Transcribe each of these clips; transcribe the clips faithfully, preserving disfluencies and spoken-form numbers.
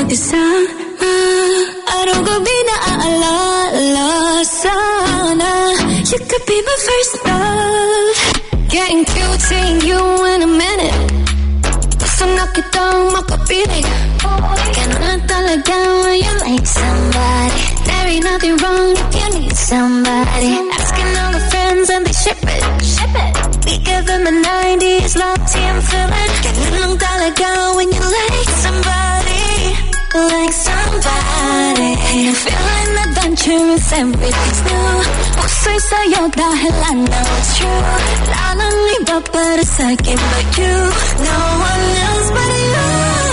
mag-isama. Araw-gabi na aalala sana. You could be my first love. Getting cute, seeing you in a minute. Gusto na kitang makapiling. Ganun na talaga when you like somebody. There ain't nothing wrong if you need somebody. Asking all the friends and they ship it, ship it. We give them a nineties love team feeling. Ganun lang talaga when you like somebody, like somebody. Feeling adventurous, everything's new. Puso'y sa'yo dahil I know it's true. Wala nang iba para sa'kin but you. No one else but you.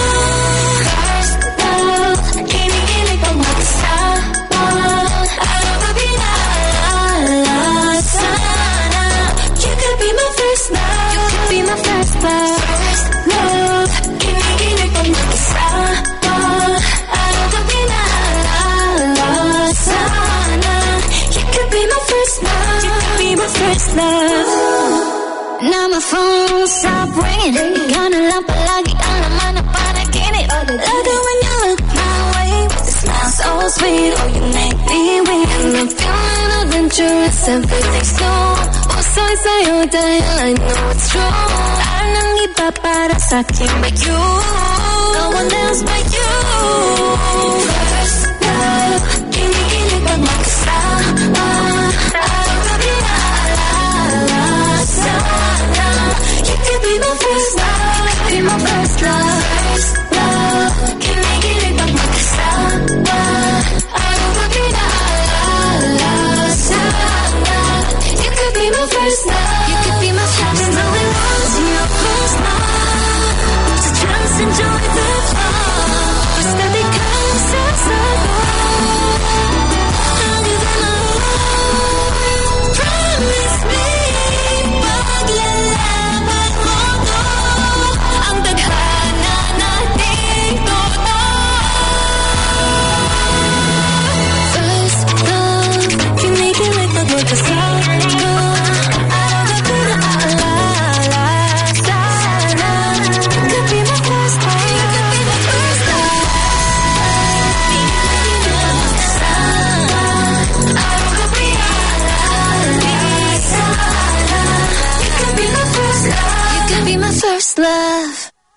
First love, kinikilig pag mag-isama. Araw-gabi na aalala sana. You could be my first love. You could be my first love. First love, kinikilig pag mag-isama. Araw-gabi na aalala sana. You could be my first love. You could be my first love. Now my phone stop ringing. Ikaw na lang palagi ang laman na panaginip. Love it when you look my way with a smile so sweet. Oh, you make me weak. And I'm feeling adventurous, everything's new. Puso'y sa'yo dahil I know it's true. Wala nang iba para sa'kin but you. No one else but you. First love, kinikilig pag mag-isama. Araw-gabi na aalala sana. You could be my first love. You could be my first love. First love, kinikilig pag mag-isama. Araw-gabi na aalala sana. You could be my first love. You could be my first love. Been going on to your first love. So just enjoy the flow. Basta di ka sasagot. I'll give them all. Promise me, paglalaban mo to. Ang tadhana nating totoo. First love, kinikilig pag magkasama. Araw-gabi na aalala sana. You could be my first love. You could be my first love. Kinikilig pag magkasama. Araw-gabi na aalala sana. You could be my first love. You could be my first love.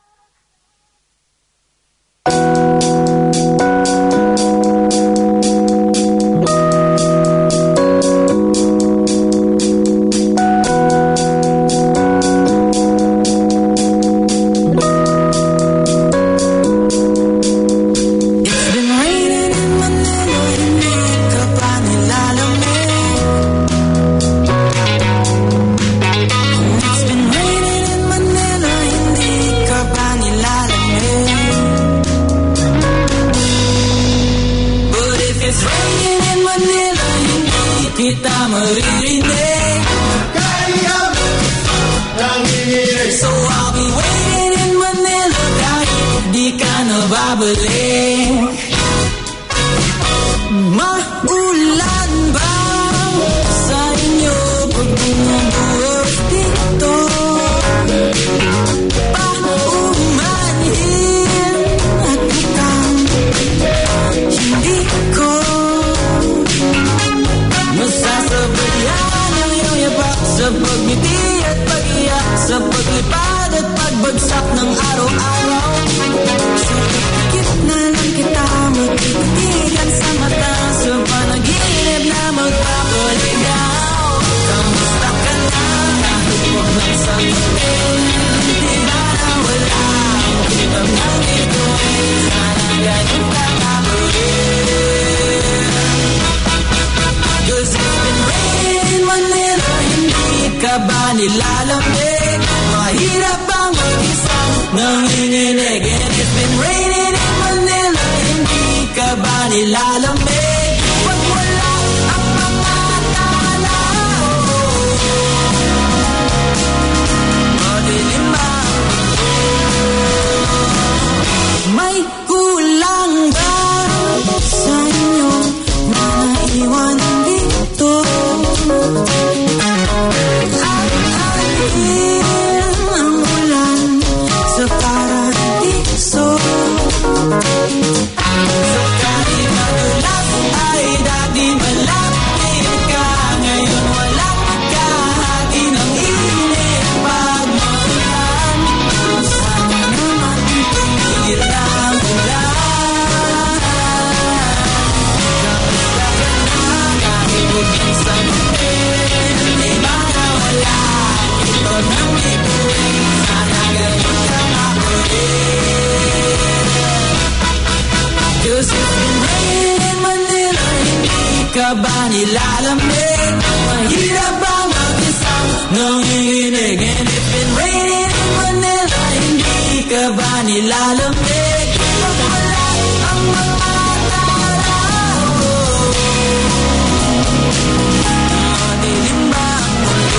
It's been raining in Manila, hindi ka pa nilalamig. It's been raining in Manila, hindi ka pa nilalamig. But if it's raining in Manila, hindi kita maririnig. So I'll be waiting in Manila kahit di ka na babalik. Maulan ba sa inyo pag bumubuhos dito? Paumanhin at butang hindi ko masasabayan ang iyong yapak sa pagngiti at pag-iyak, sa paglipad at pagbagsak ng araw-araw. Sa gitna lang kita magtitigan sa mata, sa panaginip na magpapaligaw. Kamusta ka na? Kahit huwag nang sagutin, di ba na wala ang kitang nangito'y sana ganun ka kamulit. Cause it's been raining in Manila, hindi ka ba nilalamig? Mahirap bang mag-isang nanginginig? And it's been raining in Manila, hindi ka ba nilalamig? Pag wala ang mga tanaw, madilim ba? May kulang ba sa inyo na naiwan dito? At alin ang ulan sa paradiso? ka ba nilalamig? Mahirap bang mag-isang nanginginig? And if it's raining in Manila, hindi ka ba nilalamig? Mawala ang mga tao. Madilim ba ang mundo?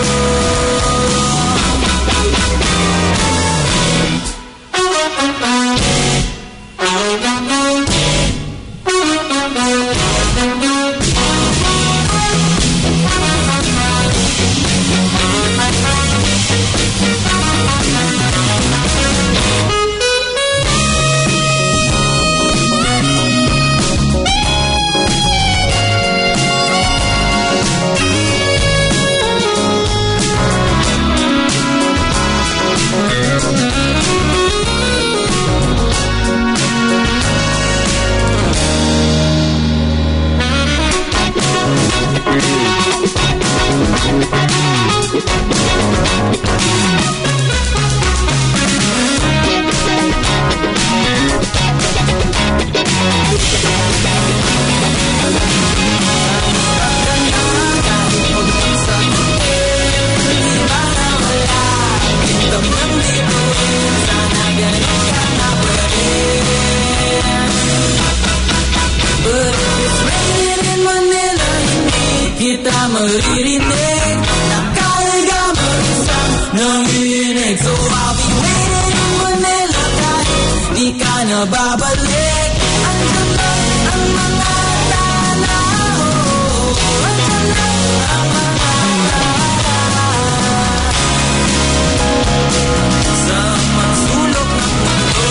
Kita maririnig, nakalga mag-isang nanginig. So I'll be waiting in Manila kahit di ka na babalik. Andyan lang ang mga tanaw, andyan lang ang mga tanaw sa magsulok ng mundo.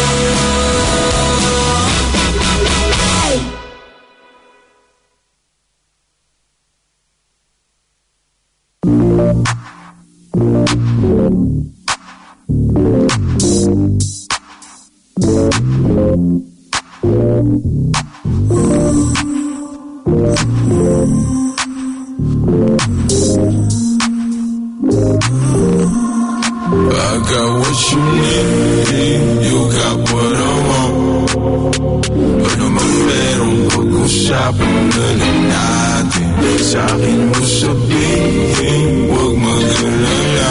I got what you need, you got what I want. Ano mang merong pag-usapan na lang natin, sa'kin mo sabihin, huwag mag-alala.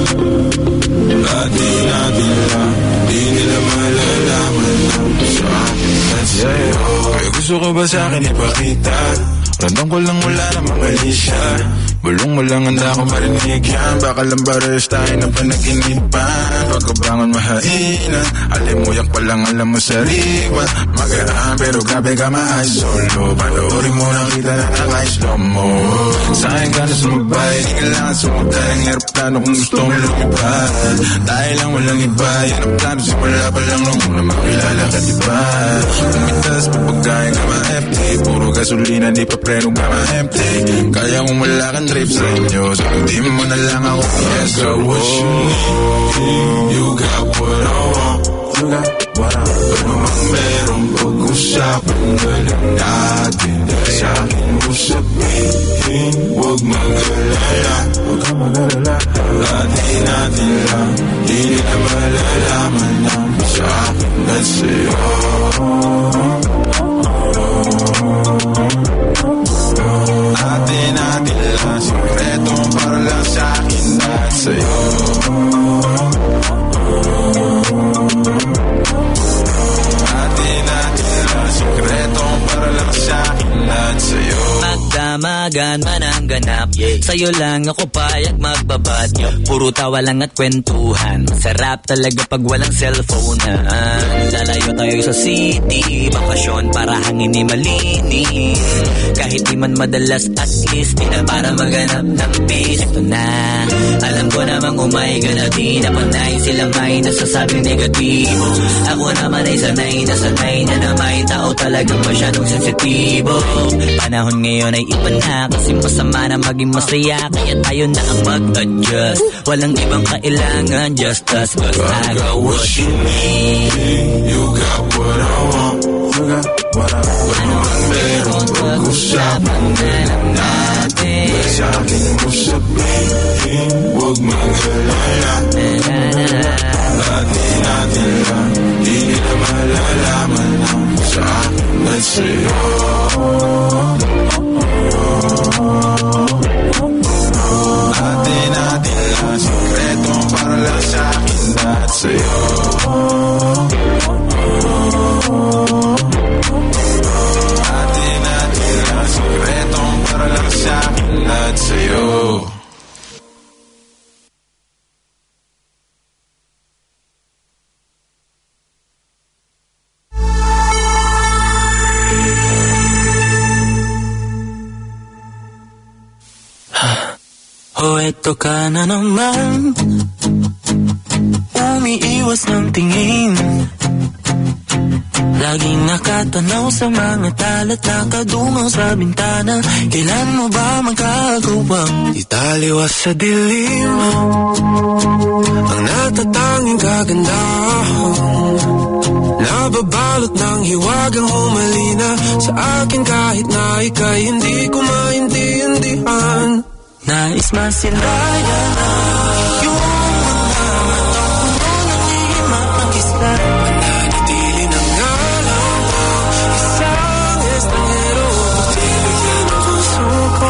Atin-atin lang, di nila malalaman lang sa'kin at sa'yo. Kaya gusto ko ba sa'kin ipakita? Randang ko lang wala namang mali siya. Bulong mo lang handa ko marinig yan. Baka lang bares tayo ng panaginipan. Pagkabangon mahainan, alimuyak pa lang alam mo sariwa. Magaan pero grabe ka ma-ay solo. Panoorin mo na kita na naka-slow mo. Sa'kin ka na sumabay, di kailangan sumagay ang aeroplano kung gusto mo lumipad. Tayo lang walang iba, yan ang plano. Simula pa lang nung una makilala ka diba. Umitas pa pagkain ka ma-F T. Puro gasolina di pa preno ka ma-empty. Kaya kung wala kang trip sa inyo, so hindi mo na lang ako. Yes, so what you need, you got what I want. You got what I want. Ano mang merong pag-usapan na lang natin, sa'kin mo sabihin, huwag mag-alala. Huwag kang mag-alala. Atin-atin lang, di nila malalaman lang sa'kin at sa'yo. Atin-atin lang, sikreto para lang sa'kin at sa'yo. Atin-atin lang, sikreto para lang sa'kin at sa'yo. Magdamagan man ang ganap, yeah. Sa'yo lang ako payag magbabad, yeah. Puro tawa lang at kwentuhan. Masarap talaga pag walang cellphone na. Lalayo tayo sa city, bakasyon para hangin ni malinis. Kahit di man madalas, at least di na para maganap ng peace. Ito na, alam ko namang umay ka na di na panay. Sila may nasasabing negatibo. Ako naman ay sanay na sanay na na may tao talagang masyadong sensitibo. Panahon ngayon ay iba na, kasi masama na maging masaya. Kaya tayo na ang mag-adjust. Walang ibang kailangan, just us. Cause I got what you need, you got what I want. You got what I want. Ano mang merong pag-usapan na lang natin, sa'kin mo sabihin, huwag mag-alala. Atin-atin lang, di nila malalaman lang sa'kin at sa'yo. eto ka na naman. Umiiwas ng tingin, laging nakatanaw sa mga talat, nakadungaw sa bintana. Kailan mo ba magkagawang italiwas sa dilim ang natatanging kagandahan, nababalot ng hiwagang humalina sa akin kahit na ika'y hindi ko maintindihan. Nais masilayan na yung mga mata ko nang iimak ng isla, mananatili ng ngalan mo, isang estranghero, pagtibigyan ang puso ko.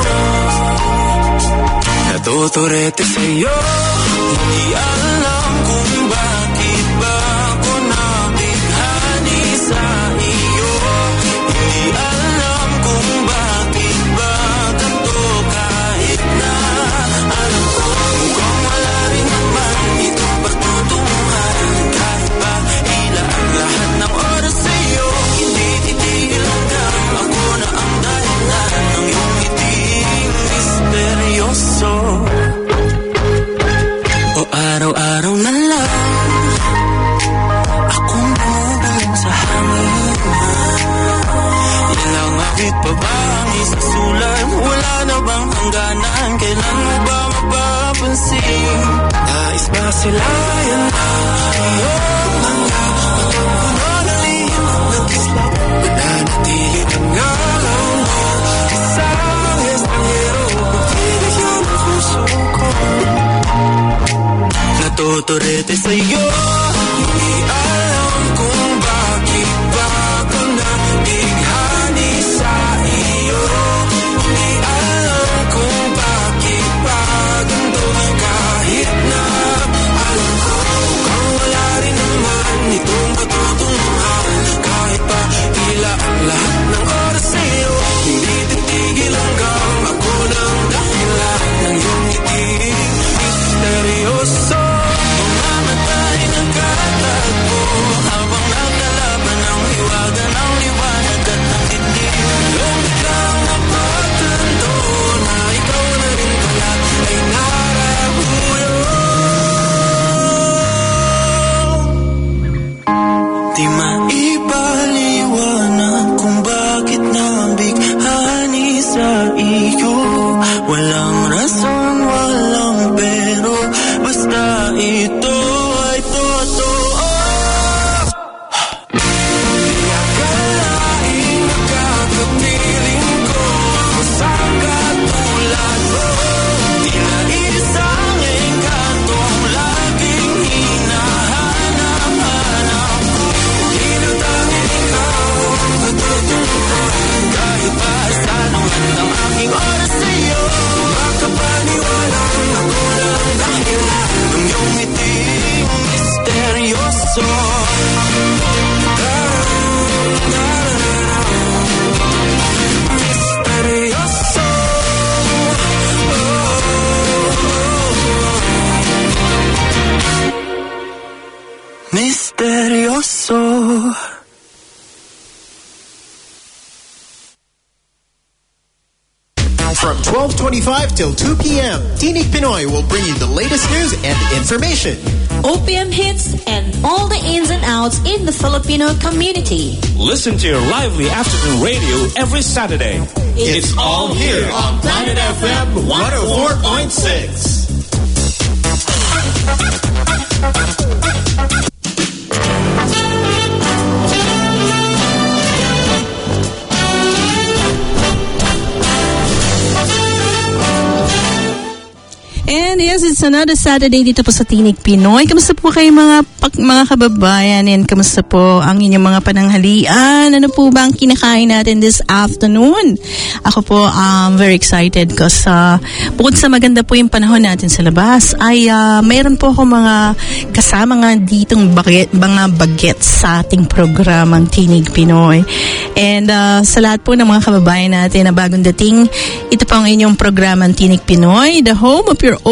Natuturete sa'yo, hindi alam kung bakit ba ako nabighani sa iyo. Hindi alam kung bakit ba ganito, kahit na alam ko mukhang wala rin naman itong pagtutunguhan. Kahit pa ilan ang lahat ng oras sa'yo, hindi titigil hanggang ako na ang dahilan ng iyong ngiting misteryoso. O araw-araw na lang akong bumubulong sa hangin. Ilang awit pa ba ang isasulat? Wala na bang hangganan? Kailan mo ba mapapansin? Nais ba silayan na iyong mga matang puno na lihim ng kislap, mananatili ng ngalan mo, isang estranghero, pagtibigyan ang puso ko. Natuturete sa'yo, hindi alam kung bakit ba ako nabighani sa iyo. Hindi alam kung bakit ba ganito, kahit na alam ko mukhang wala rin naman itong patutunguhan. Kahit pa tila ang lahat ng oras sa'yo, hindi titigil hanggang ako ng dahilan ng iyong ngiting misteryoso. Mamatay ng katagpo habang nagkalaban ng hiwaga ng liwanag at ng dilim. Nung biglang napatanto na ikaw na rin pala ay narabuyo. Di maipaliwanag kung bakit nabighani sa iyo. Walang rason, walang pero, basta ito ay totoo. Di akalain makakapiling ko sa katulad mo. Tila isang engkantong laging hinahanap-hanap ko. Tinatangin ikaw ang patutunguhan. Kahit pa sanuhan ng aking oras sa'yo, makapaniwalang ako lang dahilan ng iyong ngiting misteryoso. Misteryoso. Misteryoso. From twelve twenty-five till two p.m., Tinig Pinoy will bring you the latest news and information. O P M hits and all the ins and outs in the Filipino community. Listen to your lively afternoon radio every Saturday. It's, it's all here on Planet F M one oh four point six. And yes, it's another Saturday dito po sa Tinig Pinoy. Kamusta po kayo mga pag, mga kababayan? And kamusta po ang inyong mga pananghalian? Ano po ba ang kinakain natin this afternoon? Ako po um, very excited because uh, bukod sa maganda po yung panahon natin sa labas, ay uh, mayroon po ako mga kasama nga ditong baget, mga bagets sa ating programang Tinig Pinoy. And uh, sa lahat po ng mga kababayan natin na bagong dating, ito po ang inyong programang Tinig Pinoy, the home of your O P M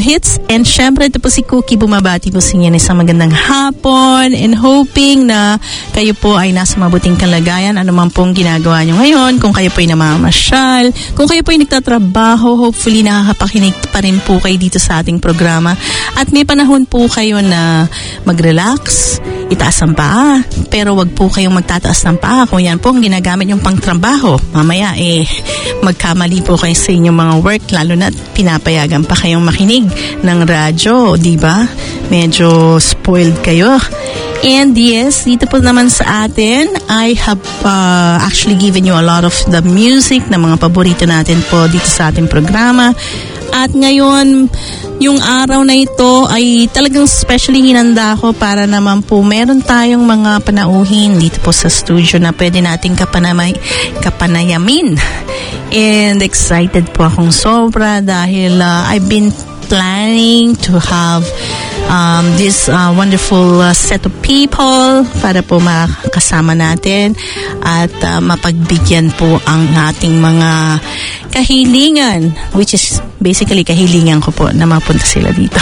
hits. And syempre, ito po si Cookie, bumabati po sa inyo ng isang magandang hapon and hoping na kayo po ay nasa mabuting kalagayan. Ano man pong ginagawa nyo ngayon, kung kayo po ay namamasyal, kung kayo po ay nagtatrabaho, hopefully nakakapakinig pa rin po kayo dito sa ating programa. At may panahon po kayo na mag-relax, itaas ang paa, pero wag po kayong magtataas ng paa kung yan po ang ginagamit yung pangtrabaho. Mamaya eh, magkamali po kayo sa inyong mga work, lalo na pinapayagan pa kayong makinig ng radyo, di ba? Medyo spoiled kayo. And yes, dito po naman sa atin, I have uh, actually given you a lot of the music na mga paborito natin po dito sa ating programa. At ngayon, yung araw na ito ay talagang specially hinanda ko para naman po meron tayong mga panauhin dito po sa studio na pwede nating kapanamay, kapanayamin. And excited po akong sobra dahil uh, I've been planning to have um, this uh, wonderful uh, set of people para po makasama natin at uh, mapagbigyan po ang ating mga kahilingan, which is basically kahilingan ko po na mapunta sila dito.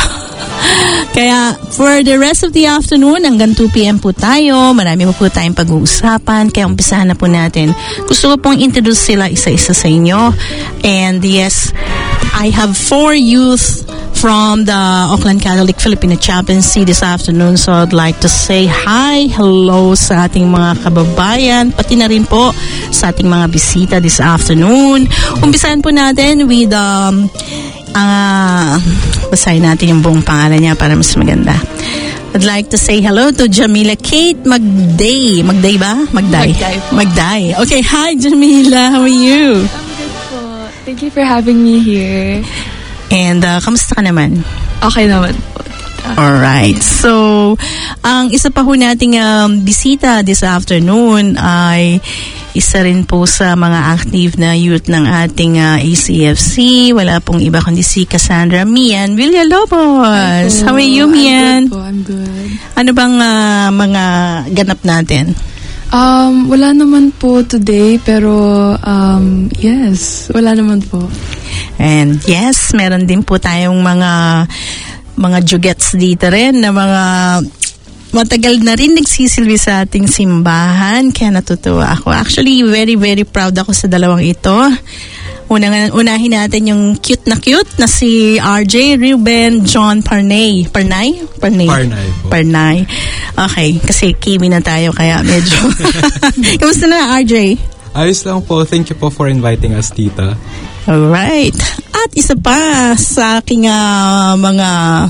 Kaya for the rest of the afternoon, hanggang two p.m. po tayo, marami po po tayong pag-uusapan, kaya umpisahan na po natin. Gusto ko pong introduce sila isa-isa sa inyo. And yes, I have four youth from the Auckland Catholic Filipino Chaplaincy this afternoon. So I'd like to say hi, hello sa ating mga kababayan, pati na rin po sa ating mga bisita this afternoon. Umpisahan po natin with um, uh, basahin natin yung buong pangalan niya para mas maganda. I'd like to say hello to Jamila Kate Magday. Magday ba? Magday. Magday po. Magday. Okay, hi Jamila. How are you? I'm good po. Thank you for having me here. And uh, kamusta ka naman? Okay naman po. Alright. So, ang isa pa ho nating um, bisita this afternoon ay isa rin po sa mga active na youth ng ating uh, A C F C. Wala pong iba kundi si Cassandra Mian Villalobos. How are you, Mian? I'm good po. I'm good. Ano bang uh, mga ganap natin? Um, wala naman po today, pero um, yes, wala naman po. And yes, meron din po tayong mga mga jugets dito rin na mga matagal na rin nagsisilbi sa ating simbahan, kaya natutuwa ako. Actually, very very proud ako sa dalawang ito. Unang, unahin natin yung cute na cute na si R J Ruben John Parnay. Parnay? Parnay. Parnay po. Parnay. Okay, kasi Kimi na tayo kaya medyo. Kamusta na, R J? Ayos lang po. Thank you po for inviting us, Tita. Alright. At isa pa sa aking uh, mga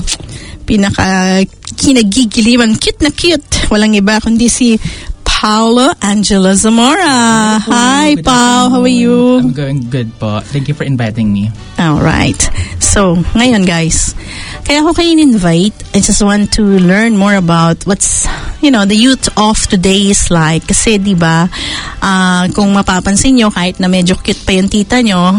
pinaka kinagigiliwan, cute na cute. Walang iba kundi si Paolo Angelo Zamora. Hi, Pao. How are you? I'm going good po. Thank you for inviting me. Alright. So, ngayon guys, kaya ako kayo in-invite. I just want to learn more about what's, you know, the youth of today is like. Kasi, di ba, uh, kung mapapansin nyo, kahit na medyo cute pa yung tita nyo,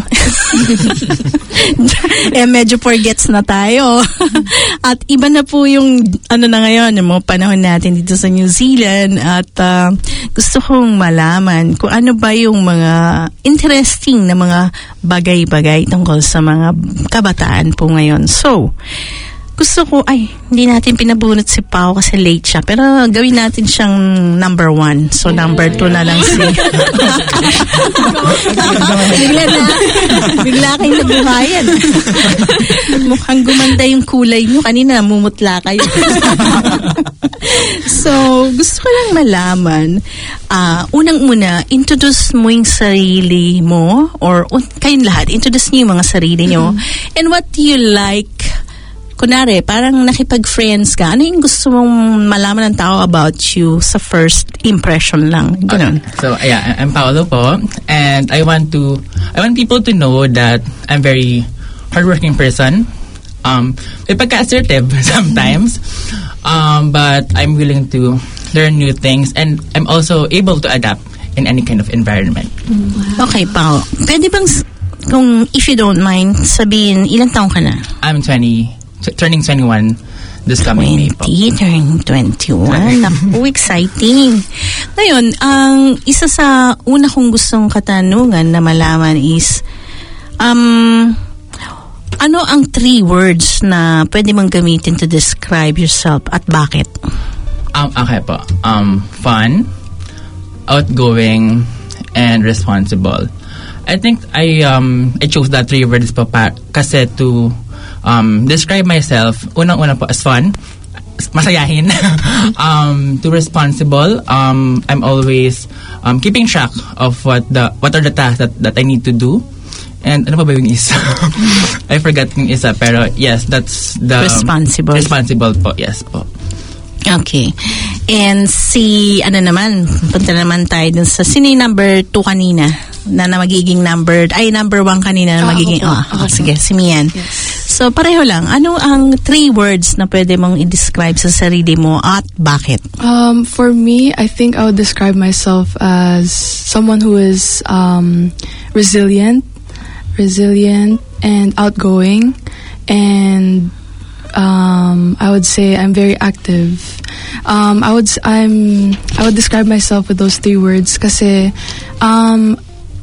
eh, medyo forgets na tayo. At iba na po yung, ano na ngayon, yung mga panahon natin dito sa New Zealand. At uh, gusto kong malaman kung ano ba yung mga interesting na mga bagay-bagay tungkol sa mga kabataan po ngayon. So, gusto ko, ay, hindi natin pinabunot si Pao kasi late siya. Pero gawin natin siyang number one. So, number two na lang si... bigla na, bigla kayong nabuhayan. Mukhang gumanda yung kulay nyo. Kanina, mumutla kayo. So, gusto ko lang malaman, uh, unang-una, introduce mo yung sarili mo, or un- kayong lahat, introduce niyo yung mga sarili nyo. Mm-hmm. And what do you like? Kunwari, parang nakipag-friends ka, ano yung gusto mong malaman ng tao about you sa first impression lang? Ganun. Okay. So, yeah, I'm Paolo po, and I want to, I want people to know that I'm very hardworking person. Um, may pagka-assertive sometimes, um, but I'm willing to learn new things, and I'm also able to adapt in any kind of environment. Wow. Okay, Pao. Pwede bang, kung if you don't mind, sabihin, ilang taong ka na? I'm twenty. Turning twenty-one this coming May po. twenty, turning twenty-one. Naku, exciting. Ngayon, ang isa sa una kong gustong katanungan na malaman is, um, ano ang three words na pwede mong gamitin to describe yourself at bakit? Um, okay po. Um, fun, outgoing, and responsible. I think I um I chose that three words po pa, kasi to um describe myself, unang-una po as fun, masayahin. um, to responsible, um, I'm always um keeping track of what the what are the tasks that, that I need to do. And ano pa ba yung isa? I forgot yung isa, pero yes, that's the responsible. Responsible po, yes po. Okay. And si, ano naman, punta naman tayo dun sa, sino yung number two kanina? Na, na magiging number, ay number one kanina na Ah, magiging, ako po. oh, Ako po. sige, si Mian. Yes. So, pareho lang. Ano ang three words na pwede mong i-describe sa sarili mo at bakit? Um, for me, I think I would describe myself as someone who is um, resilient, resilient and outgoing, and um, I would say I'm very active. Um, I would s- I'm I would describe myself with those three words kasi um,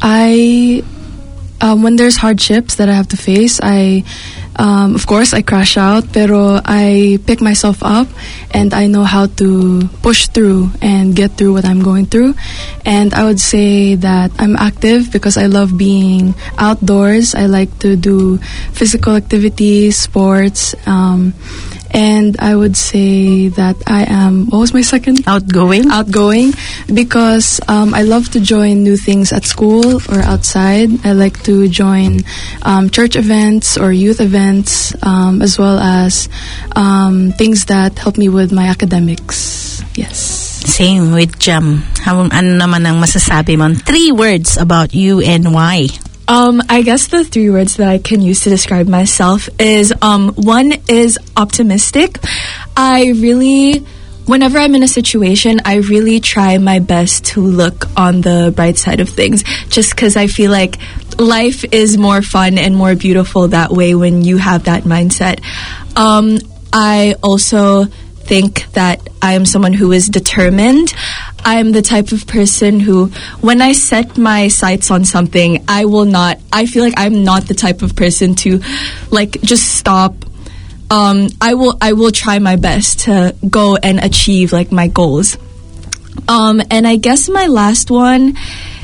I um, when there's hardships that I have to face, I Um, of course, I crash out, pero I pick myself up and I know how to push through and get through what I'm going through. And I would say that I'm active because I love being outdoors. I like to do physical activities, sports, um, and I would say that I am, what was my second? Outgoing? Outgoing, because um, I love to join new things at school or outside. I like to join um, church events or youth events, um, as well as um, things that help me with my academics. Yes. Same with Jam. How, ano naman ang masasabi mo? Three words about you and why? Um, I guess the three words that I can use to describe myself is, um, one is optimistic. I really, whenever I'm in a situation, I really try my best to look on the bright side of things, just because I feel like life is more fun and more beautiful that way when you have that mindset. Um, I also think that I am someone who is determined. I'm the type of person who, when I set my sights on something, I will not, I feel like I'm not the type of person to, like, just stop. Um, I will, I will try my best to go and achieve, like, my goals. Um, and I guess my last one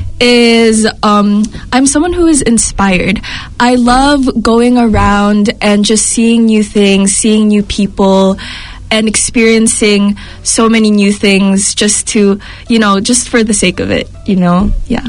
is um, I'm someone who is inspired. I love going around and just seeing new things, seeing new people, and experiencing so many new things just to, you know, just for the sake of it, you know? Yeah.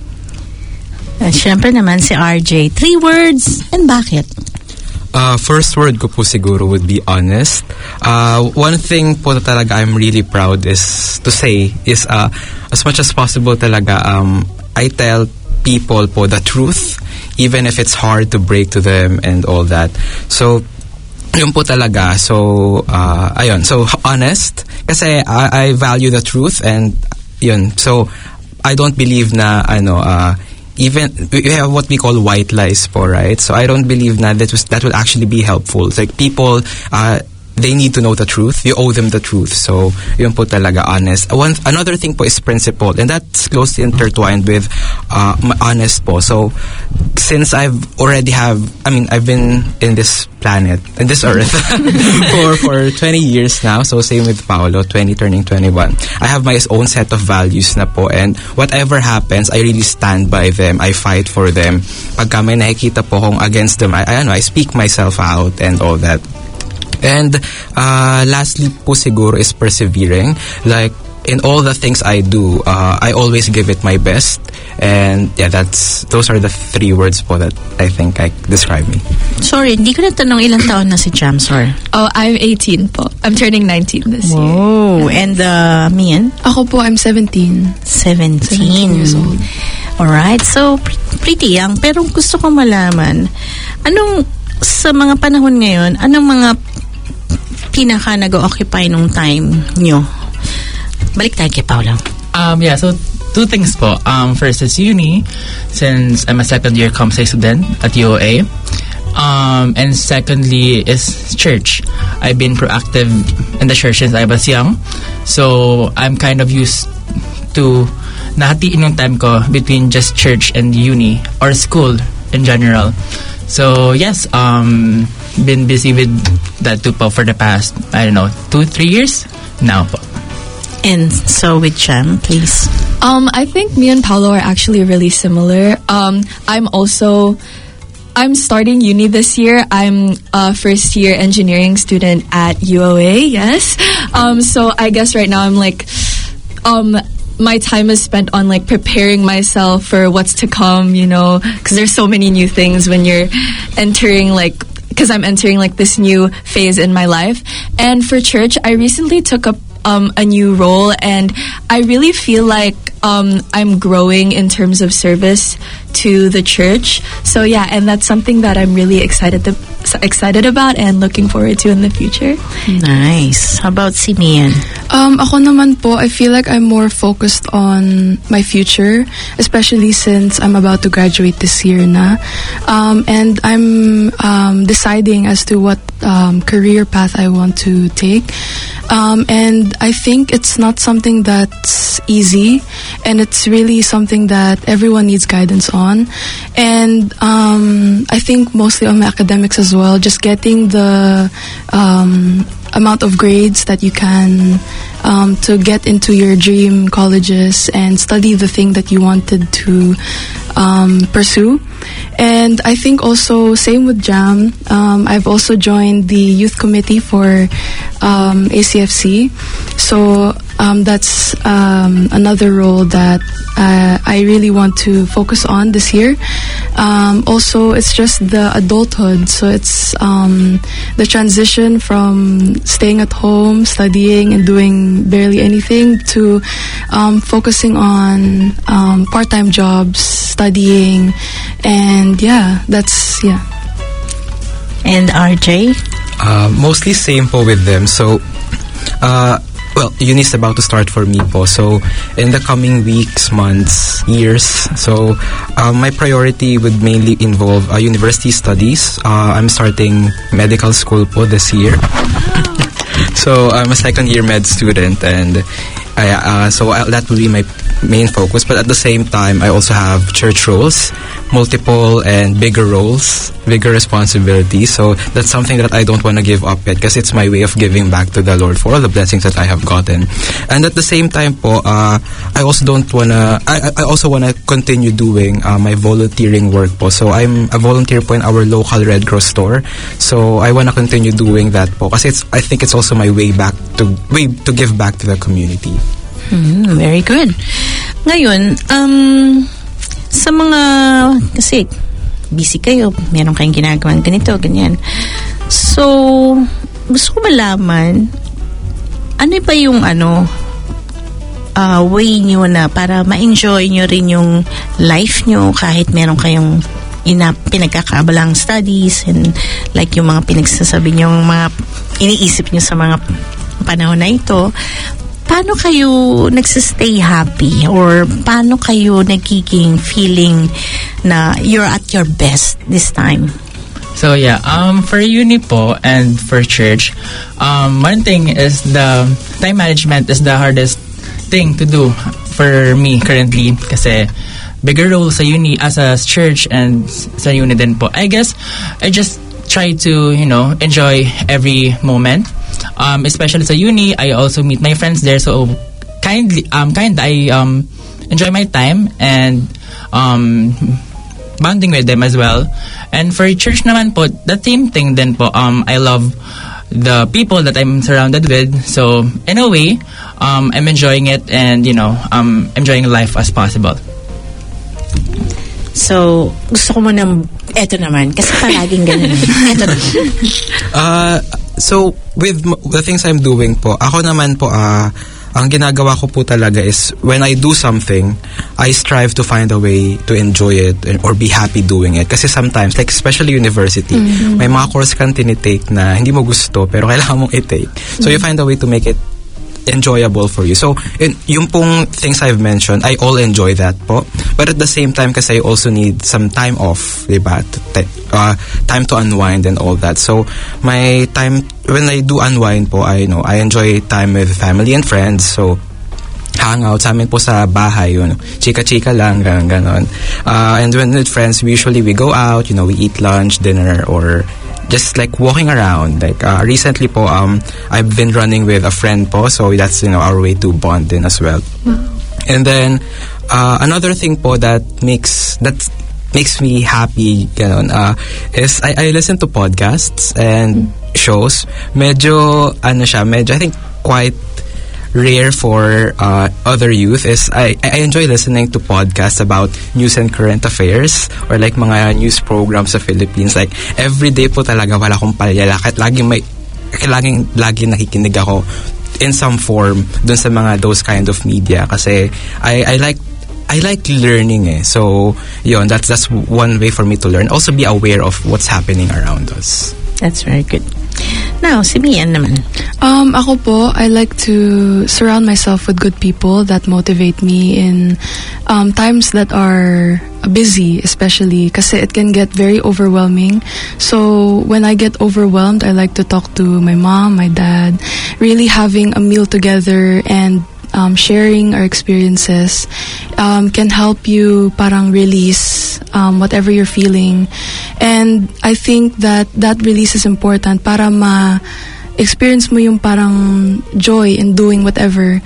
At syempre naman si R J. Three words and bakit? Uh, first word ko po siguro would be honest. Uh, one thing po talaga I'm really proud is to say is uh, as much as possible talaga um, I tell people po the truth even if it's hard to break to them and all that. So yun po talaga. So, uh, ayun. So, honest. Kasi I, I value the truth and yun. So, I don't believe na, ano, uh, even, we have what we call white lies po, right? So, I don't believe na that, was, that will actually be helpful. It's like people, uh, they need to know the truth. You owe them the truth. So, yun po talaga, honest. One, another thing po is principle. And that's closely intertwined with uh, honest po. So, since I've already have, I mean, I've been in this planet, in this earth, for for twenty years now. So, same with Paolo, twenty turning twenty-one. I have my own set of values na po. And whatever happens, I really stand by them. I fight for them. Pagka may nakikita po kong against them, I, I, ano, I speak myself out and all that. And uh, lastly po siguro is persevering. Like, in all the things I do, uh, I always give it my best. And yeah, that's those are the three words po that I think I describe me. Sorry, hindi ko natanong ilang taon na si Jam, sorry. Oh, I'm eighteen po. I'm turning nineteen this year. Oh, and uh, Mian? Ako po, I'm seventeen. seventeen. seventeen years old. Alright, so pretty young. Pero gusto ko malaman, anong, sa mga panahon ngayon, anong mga pinaka nag-occupy nung time nyo? Balik tayo kay Paolo. Um, yeah, so two things po. Um, first is uni, since I'm a second year comp sci student at U O A. Um, and secondly is church. I've been proactive in the church since I was young. So I'm kind of used to nahatiin yung time ko between just church and uni or school in general. So yes, um, been busy with that too po for the past, I don't know, two, three years now po. And so with Jam, please. Um, I think me and Paolo are actually really similar. Um, I'm also, I'm starting uni this year. I'm a first year engineering student at U O A, yes. Um, so I guess right now I'm like, um, my time is spent on like preparing myself for what's to come, you know, because there's so many new things when you're entering like, because I'm entering like this new phase in my life. And for church, I recently took up um, a new role, and I really feel like um, I'm growing in terms of service to the church. So yeah, and that's something that I'm really excited to, excited about and looking forward to in the future. Nice. How about si Mian? Um, ako naman po, I feel like I'm more focused on my future, especially since I'm about to graduate this year na. Um, and I'm um, deciding as to what um, career path I want to take. Um, and I think it's not something that's easy, and it's really something that everyone needs guidance on. And um, I think mostly on my academics as well, just getting the um, amount of grades that you can um, to get into your dream colleges and study the thing that you wanted to um, pursue. And I think also same with Jam, um, I've also joined the youth committee for um, A C F C. So um, that's um, another role that uh, I really want to focus on this year. Um, also, it's just the adulthood. So it's um, the transition from staying at home, studying, and doing barely anything to um, focusing on um, part-time jobs, studying, and yeah, that's, yeah. And R J? Uh, mostly same po with them. So, uh, well, uni is about to start for me po. So, in the coming weeks, months, years, so uh, my priority would mainly involve uh, university studies. Uh, I'm starting medical school po this year. So, I'm a second year med student, and I, uh, so uh, that will be my main focus. But at the same time, I also have church roles, multiple and bigger roles, bigger responsibilities. So that's something that I don't want to give up yet, because it's my way of giving back to the Lord for all the blessings that I have gotten. And at the same time po, uh, I also don't want to, I, I also want to continue doing uh, my volunteering work po. So I'm a volunteer po in our local Red Cross store. So I want to continue doing that po, kasi it's, I think it's also my way back to, way to give back to the community. Hmm, very good. Ngayon, um, sa mga, kasi busy kayo, meron kayong ginagawang ganito, ganyan. So, gusto ko malaman, ano ba yung ano, uh, way nyo na para ma-enjoy nyo rin yung life nyo kahit meron kayong ina, pinagkakabalang studies and like yung mga pinagsasabi nyo, yung mga iniisip nyo sa mga panahon na ito. Paano kayo nagsistay happy, or paano kayo nagiging feeling na you're at your best this time? So yeah, um, for uni po and for church, um, one thing is the time management is the hardest thing to do for me currently, kasi bigger role sa uni as a church and sa uni din po. I guess I just try to, you know, enjoy every moment. Um, especially sa uni, I also meet my friends there, so kindly, um, kind I um, enjoy my time and um, bonding with them as well. And for church naman po, the same thing din po. Um, I love the people that I'm surrounded with, so in a way, um, I'm enjoying it, and you know, um, enjoying life as possible. So, gusto ko mo nang, eto naman, kasi palaging ganun. Eto naman. Uh, so, with m- the things I'm doing po, ako naman po, uh, ang ginagawa ko po talaga is, when I do something, I strive to find a way to enjoy it or be happy doing it. Kasi sometimes, like especially university, mm-hmm. may mga course kang tinitake na hindi mo gusto, pero kailangan mong i-take. So, mm-hmm. you find a way to make it enjoyable for you. So, in, yung pong things I've mentioned, I all enjoy that po. But at the same time, kasi I also need some time off, diba? T- uh, time to unwind and all that. So, my time, when I do unwind po, I know, I enjoy time with family and friends. So, hangout sa amin po sa bahay, yun, chika-chika lang, ganon, ganon. Uh, and when with friends, we usually we go out, you know, we eat lunch, dinner, or just like walking around. Like uh, recently po, um, I've been running with a friend po, so that's, you know, our way to bond in as well. And then uh, another thing po that makes that makes me happy, ganon, uh, is I, I listen to podcasts and shows. Medyo ano siya, medyo I think quite rare for uh, other youth is I, I enjoy listening to podcasts about news and current affairs or like mga news programs sa Philippines. Like every day po talaga wala akong palyala. Kahit laging may laging laging nakikinig ako in some form dun sa mga those kind of media kasi I I like I like learning eh. So yun, that's that's one way for me to learn. Also be aware of what's happening around us. That's very good. Now, si Mian naman. Um, ako po, I like to surround myself with good people that motivate me in um, times that are busy, especially kasi it can get very overwhelming. So when I get overwhelmed, I like to talk to my mom, my dad, really having a meal together and Um, sharing our experiences um, can help you parang release um, whatever you're feeling. And I think that that release is important para ma-experience mo yung parang joy in doing whatever.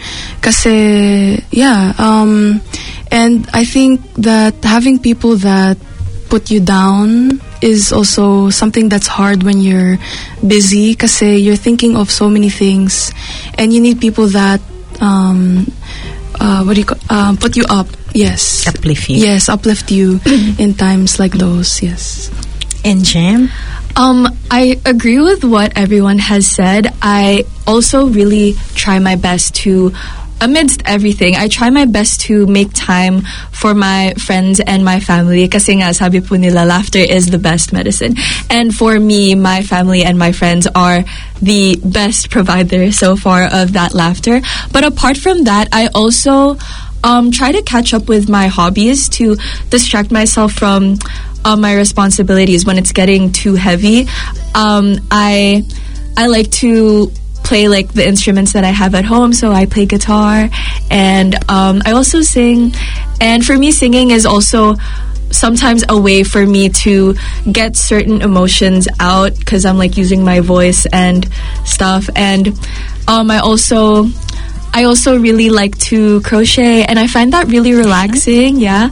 Kasi, yeah, um, and I think that having people that put you down is also something that's hard when you're busy kasi you're thinking of so many things and you need people that Um, uh, what do you call, um, put you up, yes. Uplift you. Yes, uplift you in times like those, yes. And Jem? Um, I agree with what everyone has said. I also really try my best to, amidst everything, I try my best to make time for my friends and my family kasi nga sabi po nila, laughter is the best medicine. And for me, my family and my friends are the best provider so far of that laughter. But apart from that, I also um, try to catch up with my hobbies to distract myself from uh, my responsibilities when it's getting too heavy. Um, I I like to play like the instruments that I have at home, so I play guitar and um, I also sing. And for me, singing is also sometimes a way for me to get certain emotions out because I'm like using my voice and stuff. And um, I also I also really like to crochet and I find that really relaxing. Yeah.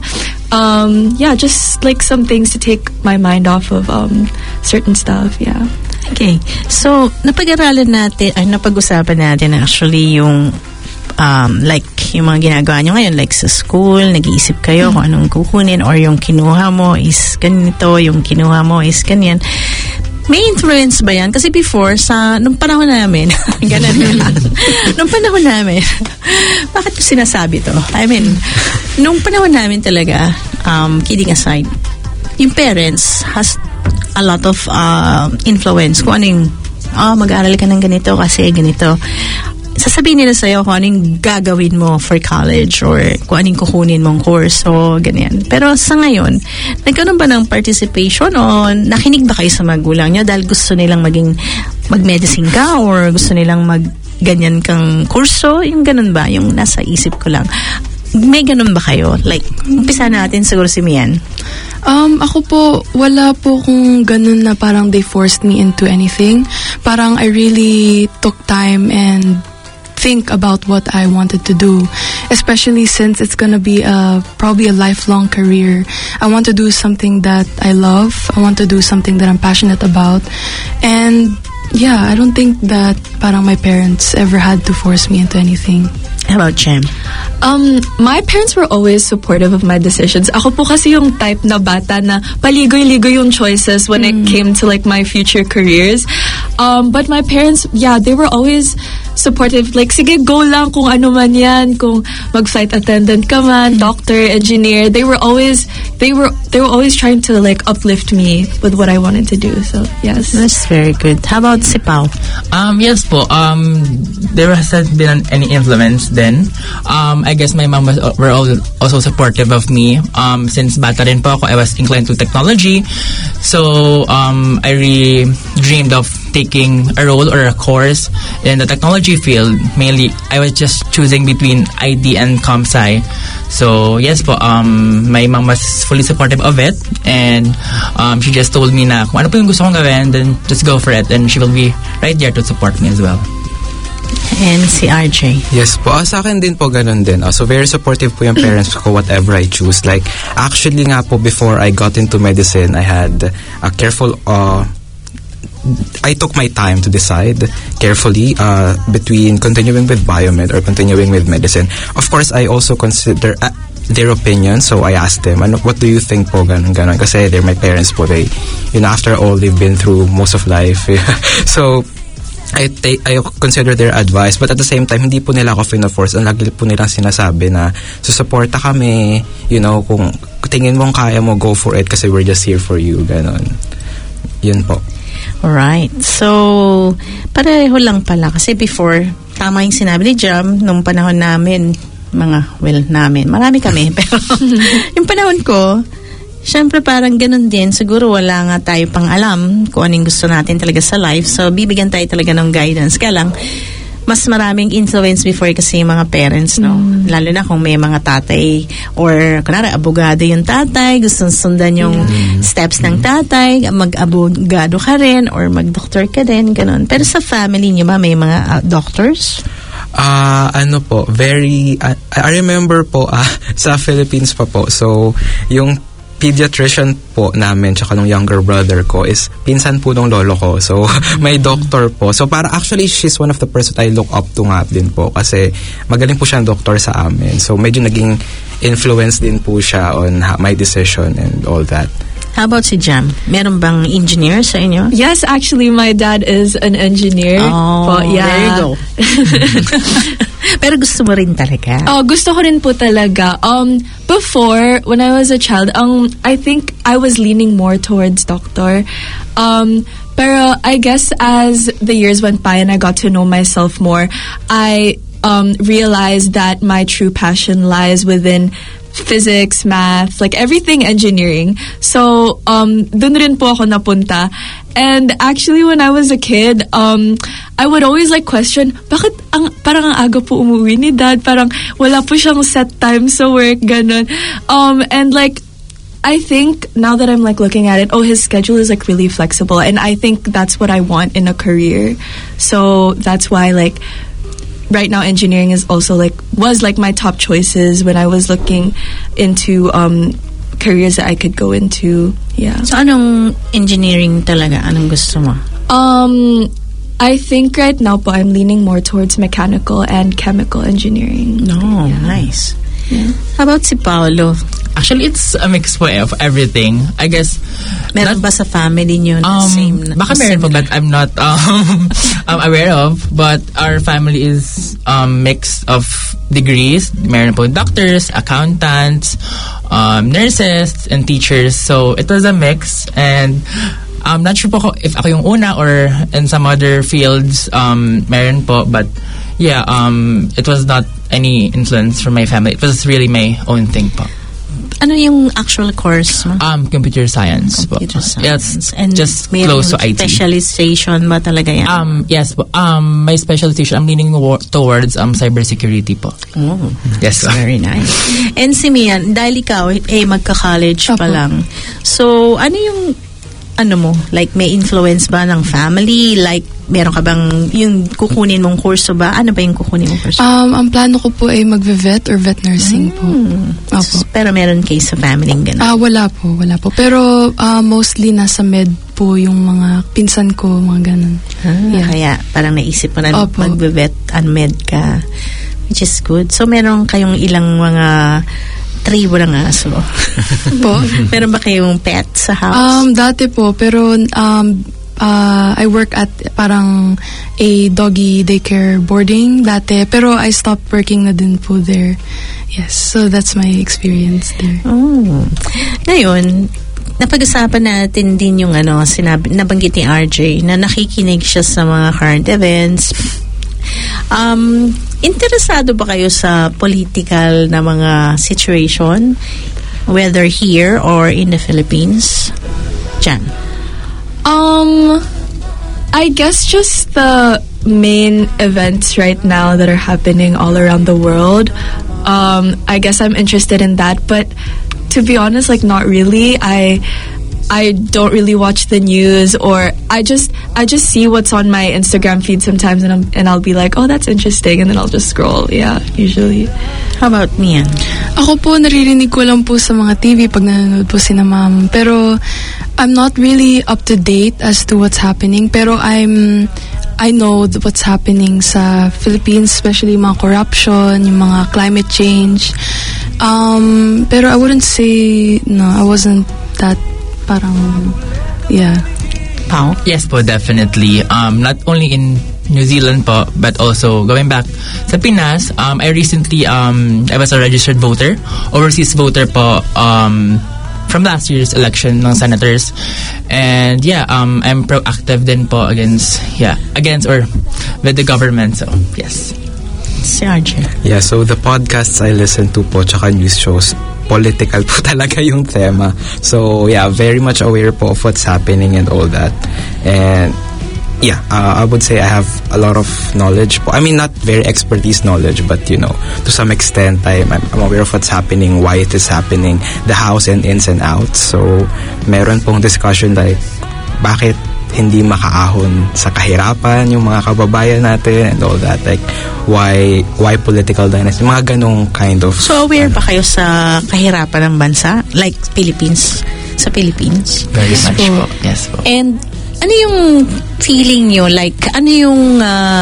Um, yeah, just like some things to take my mind off of um, certain stuff. Yeah. Okay. So, napag-aralan natin, ay napag-usapan natin actually yung um, like yung mga ginagawa nyo ngayon, like sa school, nag-iisip kayo kung anong kukunin or yung kinuha mo is ganito, yung kinuha mo is ganyan. May influence ba yan? Kasi before, sa nung panahon namin, ganun yan. Nung panahon namin, bakit ko sinasabi to? I mean, nung panahon namin talaga, um, kidding aside, yung parents has a lot of uh, influence kung ano yung oh, mag-aaral ka ng ganito kasi ganito. Sasabihin nila sa'yo kung anong gagawin mo for college or kung anong kukunin mong course o ganyan. Pero sa ngayon, nagkaroon ba ng participation o nakinig ba kayo sa magulang nyo dahil gusto nilang maging mag-medicine ka or gusto nilang mag ganyan kang kurso? Yung ganun ba? Yung nasa isip ko lang. May ganun ba kayo? Like, umpisa natin siguro si Mian. Um, ako po, wala po kung ganun na parang they forced me into anything. Parang I really took time and think about what I wanted to do, especially since it's gonna be a probably a lifelong career. I want to do something that I love. I want to do something that I'm passionate about. And yeah, I don't think that parang my parents ever had to force me into anything. How about Jem? Um, my parents were always supportive of my decisions. Ako po kasi yung type na bata na paligoy-ligoy yung choices when mm. it came to like my future careers. Um, but my parents, yeah, they were always supportive. Like, sige, go lang kung ano man yan. Kung mag-flight attendant ka man, doctor, engineer. They were always, they were, they were always trying to like uplift me with what I wanted to do. So, yes. That's very good. How about si Pao? Um, yes po. Um, there hasn't been any influence then. Um, I guess my mom was were also supportive of me. Um, since bata rin po ako, I was inclined to technology. So, um, I really dreamed of taking a role or a course in the technology technology field. Mainly, I was just choosing between I T and ComSci. So, yes po, um, my mom was fully supportive of it. And um, she just told me na kung ano po yung gusto kong gawin, then just go for it. And she will be right there to support me as well. And si R J. Yes po. Uh, sa akin din po ganun din. Uh, so very supportive po yung parents ko whatever I choose. Like, actually nga po before I got into medicine, I had a careful... Uh, I took my time to decide carefully uh, between continuing with biomed or continuing with medicine. Of course, I also consider uh, their opinion. So I asked them, ano, what do you think po, ganun, ganun? Kasi they're my parents po. They, you know, after all, they've been through most of life. So, I, take, I consider their advice, but at the same time, hindi po nila ako fina-force. Ang lagi po nilang sinasabi na susuporta kami, you know, kung tingin mong kaya mo, go for it kasi we're just here for you, ganun. Yun po. Alright. So, pareho lang pala. Kasi before, tama yung sinabi ni Jam, nung panahon namin, mga, well, namin, marami kami, pero yung panahon ko, syempre parang ganun din. Siguro wala nga tayo pang alam kung anong gusto natin talaga sa life. So, bibigyan tayo talaga ng guidance. Kaya lang, mas maraming influence before kasi yung mga parents, no? Mm. Lalo na kung may mga tatay or, kunwari, abogado yung tatay, gusto sundan yung mm. steps ng tatay, mag-abogado ka rin or mag-doctor ka din, ganun. Pero sa family niyo ba, may mga uh, doctors? Ah, uh, ano po, very, uh, I remember po, uh, sa Philippines pa po, so, yung pediatrician po namin tsaka nung younger brother ko is pinsan po nung lolo ko. So, may doctor po. So, para actually, she's one of the person I look up to nga din po kasi magaling po siyang doctor sa amin. So, medyo naging influence din po siya on my decision and all that. How about si Jam? Meron bang engineer sa inyo? Yes, actually, my dad is an engineer. Oh, but yeah. There you go. Pero gusto mo rin talaga? Oh, gusto ko rin po talaga. Um, before, when I was a child, um, I think I was leaning more towards doctor. Um, pero I guess as the years went by and I got to know myself more, I um, realized that my true passion lies within physics, math, like everything engineering. So, um, dun rin po ako napunta. And actually, when I was a kid, um, I would always like question, bakit ang, parang ang aga po umuwi ni dad? Parang wala po siyang set time sa work, ganun. Um, and like, I think now that I'm like looking at it, oh, his schedule is like really flexible. And I think that's what I want in a career. So that's why like, right now engineering is also like was like my top choices when I was looking into um careers that I could go into. Yeah. So anong engineering talaga? Anong gusto mo? Um I think right now po I'm leaning more towards mechanical and chemical engineering. No, yeah. Nice. Yeah. How about si Paolo? Actually, it's a mix po of everything. I guess. Meron not, ba sa family niyo na um, same? Baka meron po, but I'm not um, I'm aware of. But our family is um mix of degrees. Meron po doctors, accountants, um, nurses, and teachers. So it was a mix, and I'm not sure po if ako yung una or in some other fields um meron po, but yeah, um it was not any influence from my family. It was really my own thing po. Ano yung actual course mo? Um, computer science. Computer po. science. Yes, and just close to I T. Specialization ba talaga yan? Um, yes po. Um, my specialization, I'm leaning wo- towards um cybersecurity po. Oh, yes. Very nice. And si Mian, dahil ikaw, eh, magka-college pa lang. So, ano yung ano mo? Like, may influence ba ng family? Like, meron ka bang yung kukunin mong kurso ba? Ano ba yung kukunin mong kurso? Um, ang plano ko po ay mag-vet or vet nursing mm. po. Opo. Pero meron kayo sa family ng gano'n? Ah, uh, wala po, wala po. Pero uh, mostly nasa med po yung mga pinsan ko, mga gano'n. Ah, yeah. Kaya parang naisip mo na mag-vet and med ka. Which is good. So, meron kayong ilang mga tribo ng aso. Po? Meron ba kayong pet sa house? Um, dati po, pero um, uh, I work at parang a doggy daycare boarding dati, pero I stopped working na din po there. Yes, so that's my experience there. Oh. Ngayon, napag-usapan natin din yung ano, sinabi, nabanggit ni R J na nakikinig siya sa mga current events. Um, interesado ba kayo sa political na mga situation, whether here or in the Philippines? Jan? Um, I guess just the main events right now that are happening all around the world. Um, I guess I'm interested in that, but to be honest, like not really. I I don't really watch the news, or I just I just see what's on my Instagram feed sometimes, and I'm, and I'll be like, oh, that's interesting, and then I'll just scroll. Yeah, usually. How about Mian? Ako po, naririnig ko lang po sa mga T V pag nanonood po si na ma'am. Pero I'm not really up to date as to what's happening. Pero I'm I know what's happening sa Philippines, especially mga corruption, yung mga climate change. Um, pero I wouldn't say, no, I wasn't that parang, yeah. Pao? Yes po, definitely. Um, not only in New Zealand po, but also going back sa Pinas, um, I recently, um, I was a registered voter, overseas voter po, um, from last year's election ng senators. And yeah, um, I'm proactive din po against, yeah, against or with the government. So, yes. Si R J. Yeah, so the podcasts I listen to po, tsaka news shows, political po talaga yung tema. So, yeah, very much aware po of what's happening and all that. And yeah, uh, I would say I have a lot of knowledge po. I mean, not very expertise knowledge, but you know, to some extent, I'm, I'm aware of what's happening, why it is happening, the hows and ins and outs. So, meron pong discussion like, bakit hindi makaahon sa kahirapan yung mga kababayan natin and all that, like why why political dynasty, mga ganong kind of. So aware ba kayo sa kahirapan ng bansa, like Philippines, sa Philippines? Very much po. Yes po. And ano yung feeling nyo, like ano yung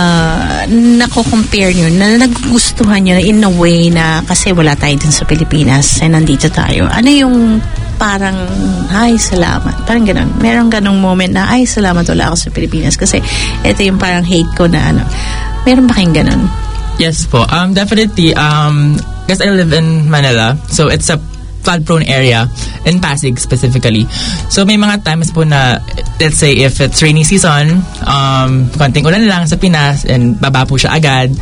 uh, nako-compare nyo, na nagugustuhan nyo in a way na kasi wala tayo dun sa Pilipinas and nandito tayo, ano yung parang, ay, salamat. Parang ganun. Merong ganung moment na, ay, salamat, wala ako sa Pilipinas. Kasi, ito yung parang hate ko na ano. Meron ba kayong ganun? Yes po. Um, definitely. Um, because I live in Manila. So, it's a flood-prone area in Pasig specifically. So, may mga times po na, let's say, if it's rainy season, um, konting ulan lang sa Pinas and baba po siya agad.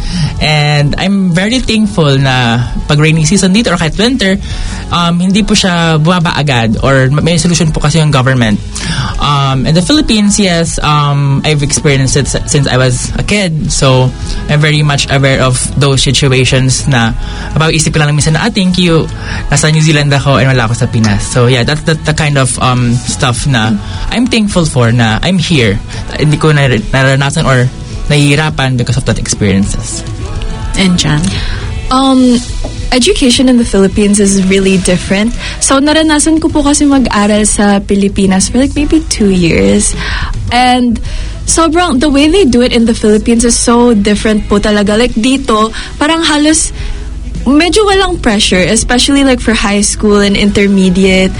And I'm very thankful na pag rainy season dito or kahit winter, um, hindi po siya bumaba agad or may solution po kasi yung government. Um, in the Philippines, yes, um, I've experienced it since I was a kid. So, I'm very much aware of those situations na about isipin lang minsan na, ah, thank you, nasa New Zealand ako and wala ako sa Pinas. So yeah, that's the, the kind of um, stuff na I'm thankful for, na I'm here. Hindi ko nar- naranasan or nahihirapan because of that experiences. And Jan? Um, education in the Philippines is really different. So naranasan ko po kasi mag-aral sa Pilipinas for like maybe two years. And sobrang, the way they do it in the Philippines is so different po talaga. Like dito, parang halos medyo walang pressure, especially like for high school and intermediate.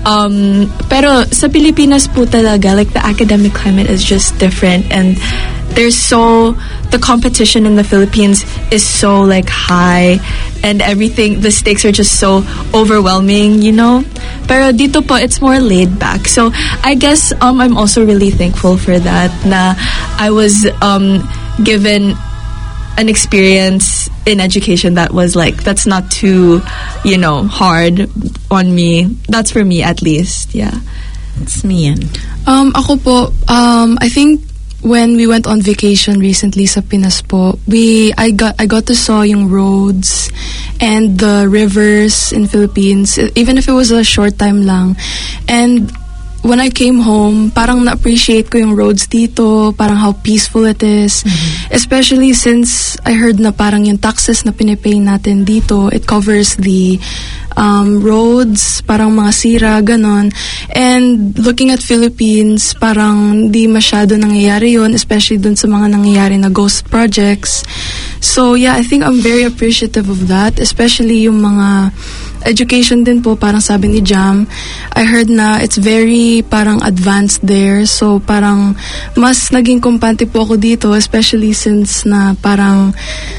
Um, pero sa Pilipinas po talaga, like the academic climate is just different, and there's so, the competition in the Philippines is so like high, and everything, the stakes are just so overwhelming, you know? Pero dito po, it's more laid back. So I guess um, I'm also really thankful for that, na I was um, given an experience in education that was like, that's not too, you know, hard on me. That's for me at least, yeah. It's me. Um, ako po, um, I think when we went on vacation recently sa Pinas po, we, I got, I got to saw yung roads and the rivers in Philippines, even if it was a short time lang. And when I came home, parang na-appreciate ko yung roads dito, parang how peaceful it is. Mm-hmm. Especially since I heard na parang yung taxes na pinipay natin dito, it covers the um, roads, parang mga sira, ganon. And looking at Philippines, parang di masyado nangyayari yun, especially dun sa mga nangyayari na ghost projects. So yeah, I think I'm very appreciative of that, especially yung mga education din po, parang sabi ni Jam, I heard na it's very parang advanced there. So parang mas naging kumpante po ako dito, especially since na parang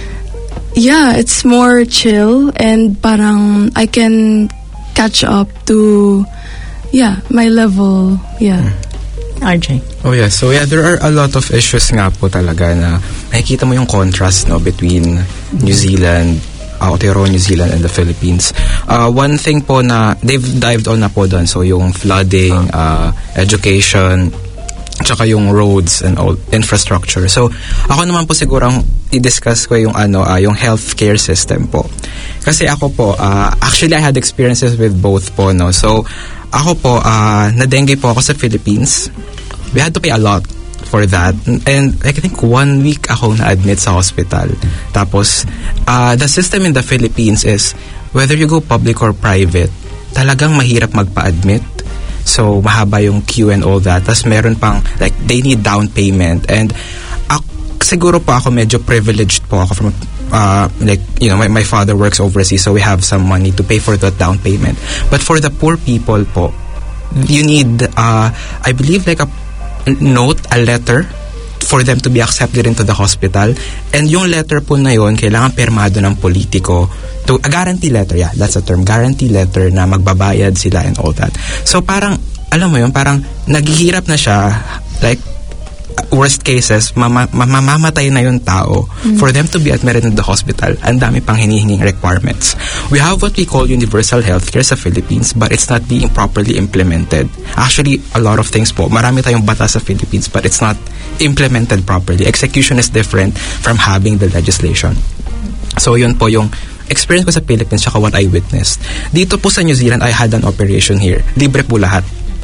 yeah, it's more chill and parang I can catch up to yeah, my level. Yeah. R J. Oh yeah, so yeah, there are a lot of issues nga po talaga na makikita mo yung contrast, no, between New Zealand, Aotearoa, New Zealand and the Philippines. Uh, one thing po na they've dived on na po doon, so yung flooding, uh, education, tsaka yung roads and all infrastructure. So ako naman po siguro ang i-discuss ko yung ano uh, yung healthcare system po. Kasi ako po uh, actually I had experiences with both po, no. So ako po uh, na-dengue po ako sa Philippines. We had to pay a lot for that, and I think one week ako na-admit sa hospital. Tapos uh, the system in the Philippines is whether you go public or private, talagang mahirap magpa-admit. So, mahaba yung queue and all that. Tapos meron pang, like, they need down payment. And, uh, siguro po ako medyo privileged po ako from, uh, like, you know, my, my father works overseas, so we have some money to pay for that down payment. But for the poor people po, you need, uh, I believe, like a note, a letter, for them to be accepted into the hospital. And yung letter po na yun, kailangan permado ng politiko to, a guarantee letter, yeah, that's the term, guarantee letter na magbabayad sila and all that. So parang, alam mo yun, parang naghihirap na siya, like, worst cases, mama, mamamatay na yung tao mm-hmm. for them to be admitted in the hospital. Ang dami pang hinihinging requirements. We have what we call universal healthcare sa Philippines, but it's not being properly implemented. Actually, a lot of things po. Marami tayong batas sa Philippines, but it's not implemented properly. Execution is different from having the legislation. So yun po yung experience ko sa Philippines tsaka what I witnessed. Dito po sa New Zealand, I had an operation here. Libre po lahat.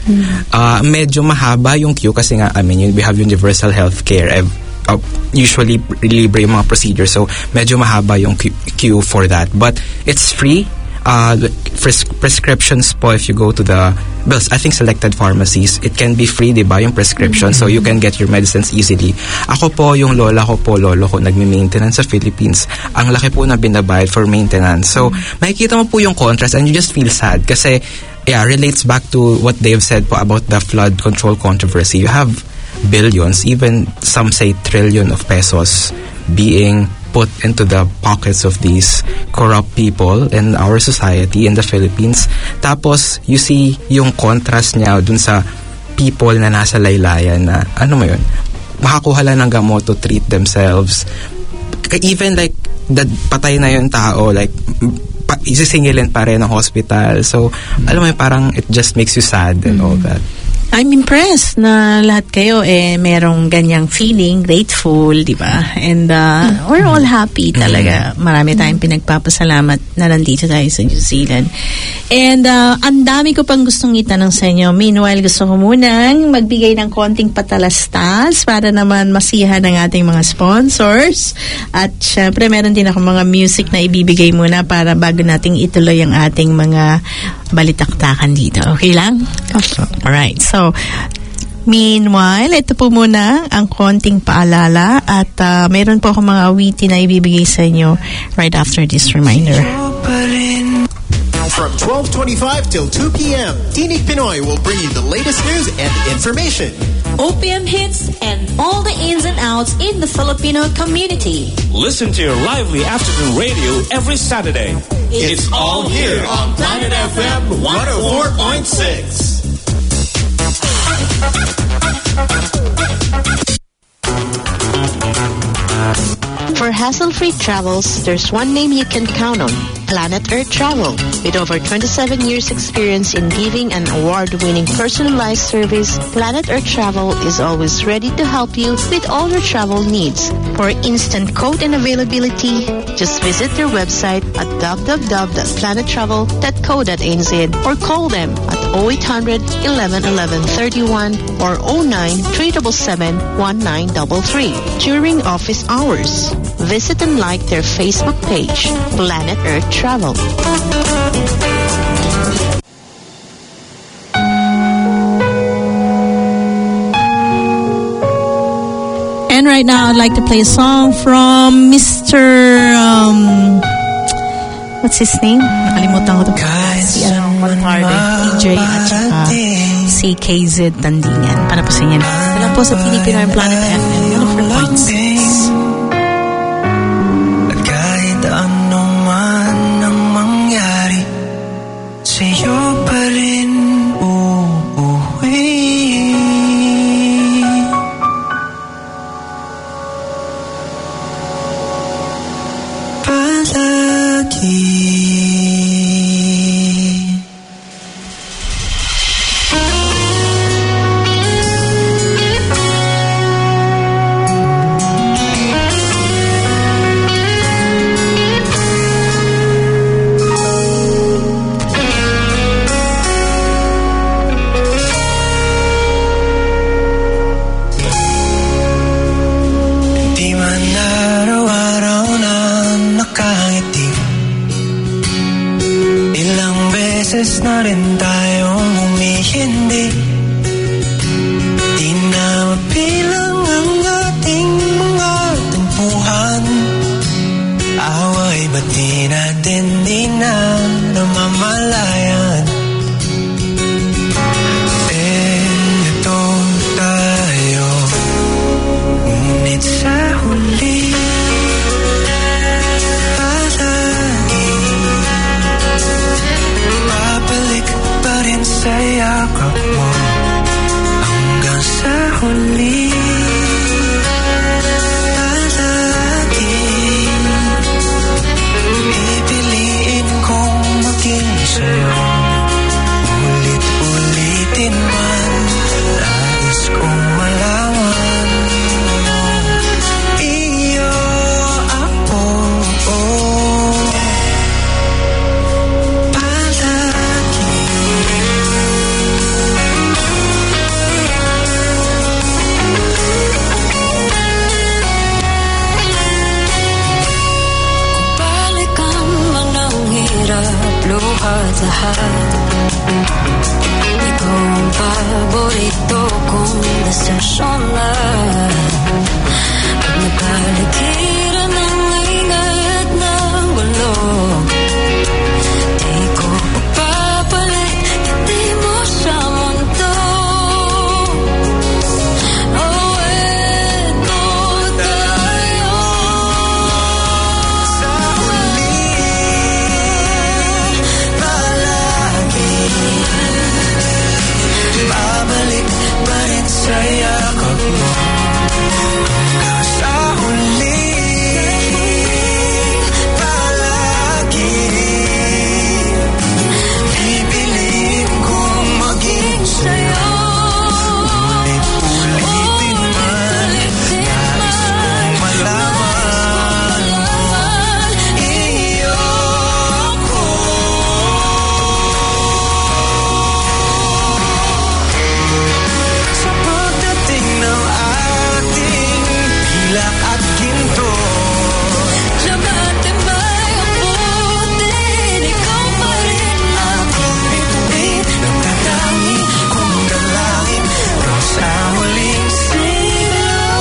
Uh, medyo mahaba yung queue kasi nga, I mean, we have universal healthcare. Uh, usually, libre yung mga procedures. So, medyo mahaba yung queue for that. But, it's free. Uh, pres- prescriptions po, if you go to the, well, I think selected pharmacies, it can be free, diba, yung prescription. Mm-hmm. So, you can get your medicines easily. Ako po, yung lola ko po, lolo ko, nagme-maintenance sa Philippines. Ang laki po na binabayad for maintenance. So, mm-hmm. makikita mo po yung contrast and you just feel sad kasi, yeah, relates back to what Dave said po about the flood control controversy. You have billions, even some say trillion of pesos being put into the pockets of these corrupt people in our society in the Philippines. Tapos, you see yung contrast niya dun sa people na nasa laylayan na, ano mo yun, makakuha lang ng gamot to treat themselves. Even like, the, patay na yung tao, like, pa, isisingilin pa rin ang hospital. So, alam mo yun, parang it just makes you sad and all that. I'm impressed na lahat kayo eh merong ganyang feeling, grateful, di ba? And uh, we're all happy talaga. Marami tayong pinagpapasalamat na nandito tayo sa New Zealand. And uh, ang dami ko pang gustong itanong sa inyo. Meanwhile, gusto ko munang magbigay ng konting patalastas para naman masiyahan ng ating mga sponsors. At syempre, meron din ako mga music na ibibigay muna para bago nating ituloy ang ating mga balitaktakan dito. Okay lang? Okay. Alright. So, meanwhile, ito po muna ang konting paalala at uh, meron po akong mga awitin na ibibigay sa inyo right after this reminder. From twelve twenty-five till two p.m., Tinig Pinoy will bring you the latest news and information. O P M hits and all the ins and outs in the Filipino community. Listen to your lively afternoon radio every Saturday. It's, it's all here on Planet F M one oh four point six. For hassle-free travels, there's one name you can count on, Planet Earth Travel. With over twenty-seven years experience in giving an award-winning personalized service, Planet Earth Travel is always ready to help you with all your travel needs. For instant quote and availability, just visit their website at w w w dot planet travel dot co dot n z or call them at oh eight hundred, eleven eleven, thirty-one or oh nine, three seven seven, one nine three three during office hours. Visit and like their Facebook page, Planet Earth Travel. And right now, I'd like to play a song from Mister Um, what's his name? Nakalimutan ko ito. Si ano, Montarde, D J at saka si K Z Tandingan. Para po sa inyo. Wala po sa Tinig Pinoy Planet F M. one oh four point six. At kahit ano man ang mangyari, sa'yo pa rin uuwi. beses na rin tayong humihindi. Di na mapilang ang ating mga tampuhan. Away ba't di natin di na namamalayan? Eto tayo, ngunit sa huli palagi babalik pa rin sa yakap mo hanggang sa huli. Sa'yo, ulit-ulitin man, nais kong malaman. Iyo ako, oh, palagi. Kung balikan man ang hirap, luhat lahat, ikaw ang paborito kong desisyon na. Pag nagkalikiran ng ingay at ng bulog, di ko papalit, hindi mo sa mundo. Oh, eto tayo sa huli. Babalik pa rin sa yakap mo hanggang sa huli. Palagi pipiliin kong maging sa'yo. Ulit-ulitin man, nais kong malaman. Iyo ako. Sa pagdating ng ating pilak at ginto, sa matibay ang putin, ikaw pa rin aking bituin, nagtatangi kong dalangin hanggang sa huling sigaw.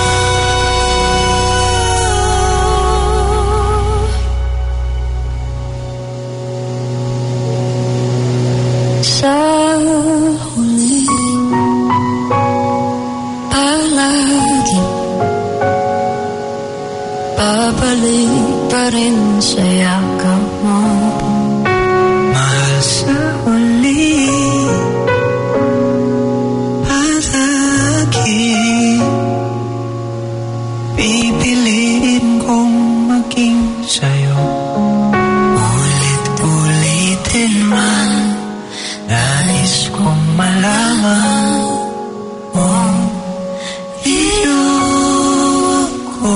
sa huli. Palagi babalik pa rin sa yakap mo. Mahal sa huli, palagi pipiliin kong maging sa'yo. Ulit-ulitin man, nais kong malaman. Oh, iyo ako.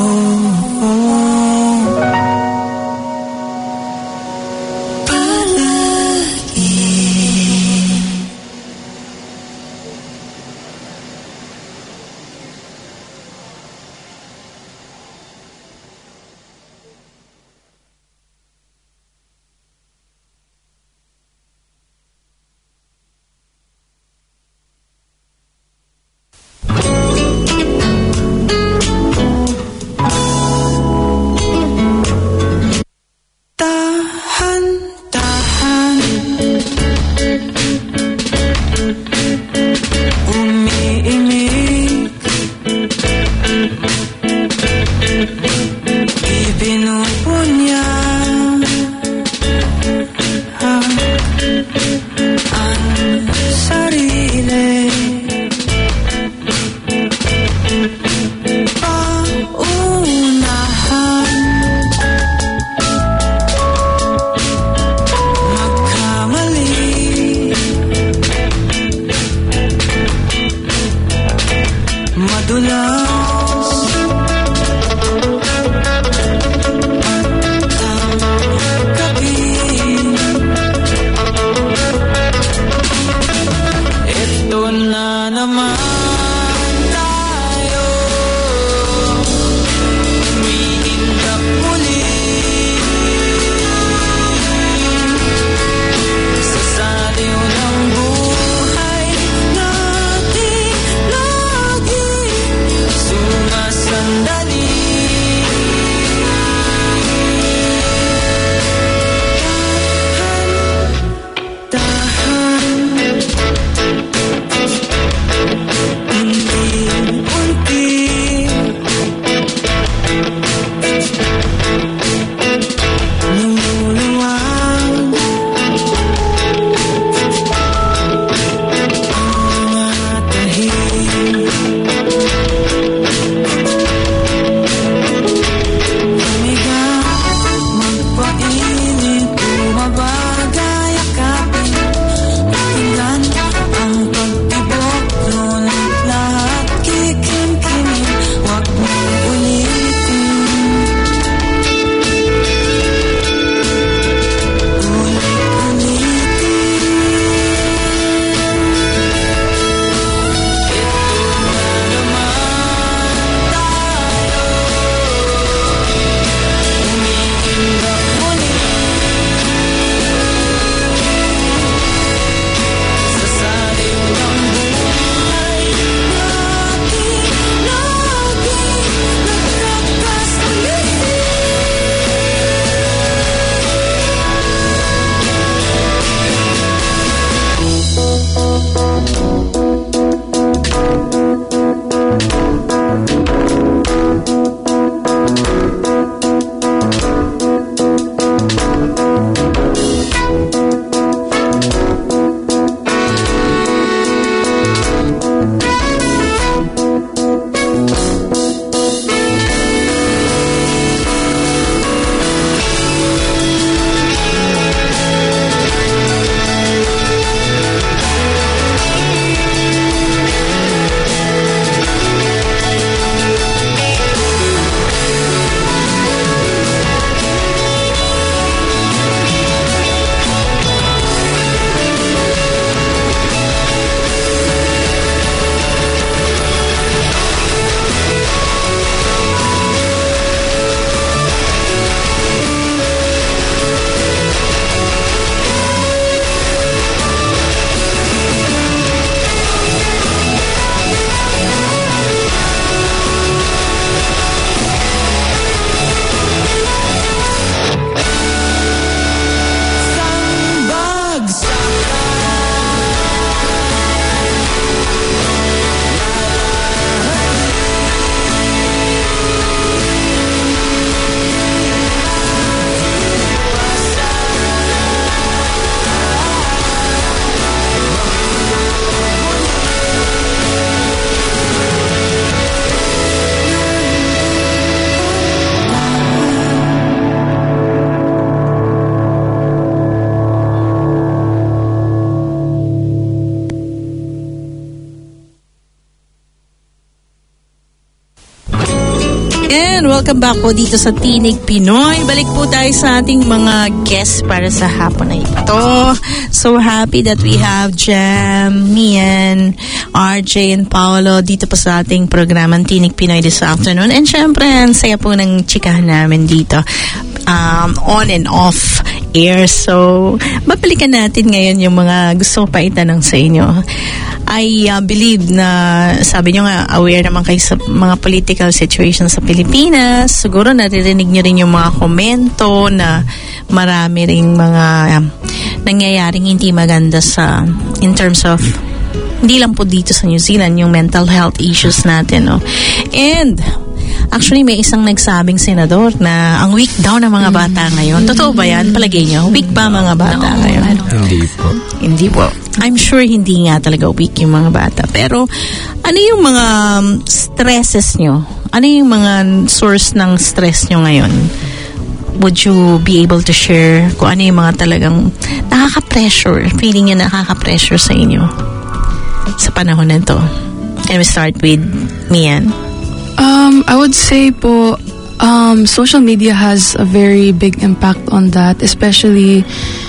welcome back po dito sa Tinig Pinoy. Balik po tayo sa ating mga guests para sa hapon na ito. So happy that we have Jam, Mian, R J, and Paolo dito po sa ating programang Tinig Pinoy this afternoon. And syempre, ang saya po ng chikahan namin dito. Um, on and off air. So, mabalikan natin ngayon yung mga gusto ko pa itanong sa inyo. I uh, believe na, sabi nyo nga, aware naman kayo sa mga political situations sa Pilipinas. Siguro naririnig nyo rin yung mga komento na marami ring mga um, nangyayaring hindi maganda sa, in terms of, hindi lang po dito sa New Zealand, yung mental health issues natin. No? And, actually, may isang nagsabing senador na ang weak daw ng mga bata ngayon. Totoo ba yan? Palagay nyo? Weak ba mga bata no, ngayon? Hindi po. Hindi po. I'm sure hindi nga talaga weak yung mga bata. Pero, ano yung mga stresses nyo? Ano yung mga source ng stress nyo ngayon? Would you be able to share kung ano yung mga talagang nakaka-pressure, feeling nyo nakaka-pressure sa inyo sa panahon na ito? Can we start with Mian? Um, I would say po, um, social media has a very big impact on that, especially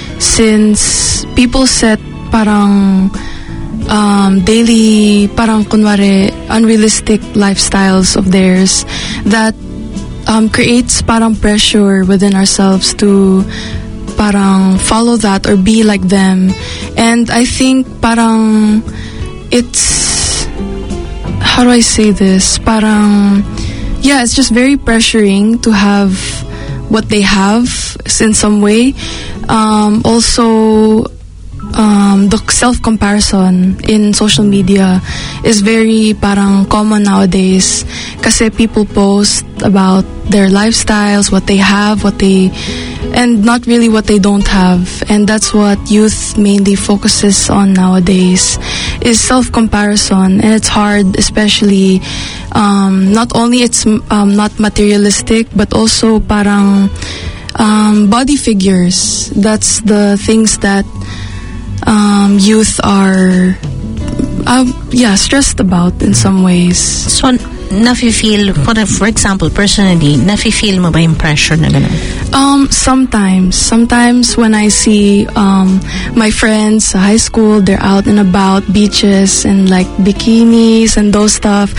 since people set parang um, daily, parang kunwari, unrealistic lifestyles of theirs that um, creates parang pressure within ourselves to parang follow that or be like them. And I think parang it's, how do I say this? Parang, yeah, it's just very pressuring to have what they have in some way. Um, also, um, the self-comparison in social media is very parang common nowadays. Kasi people post about their lifestyles, what they have, what they, and not really what they don't have. And that's what youth mainly focuses on nowadays, is self-comparison. And it's hard, especially, um, not only it's um, not materialistic, but also parang um, body figures. That's the things that um, youth are, uh, yeah, stressed about in some ways. So, nafe-feel, for, for example, personally, nafe-feel mo ba yung pressure na gano'n? Um, sometimes. Sometimes when I see um, my friends sa high school, they're out and about, beaches and like bikinis and those stuff,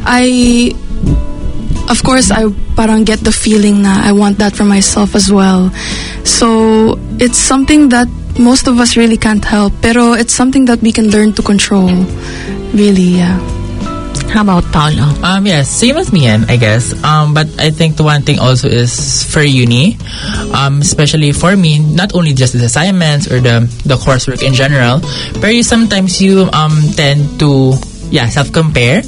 I, of course, I parang get the feeling na I want that for myself as well. So, it's something that most of us really can't help, pero it's something that we can learn to control. Really, yeah. How about Paolo? Um, yes, same as me, I guess. Um, but I think the one thing also is for uni, um, especially for me, not only just the assignments or the the coursework in general, but you, sometimes you um tend to yeah self-compare.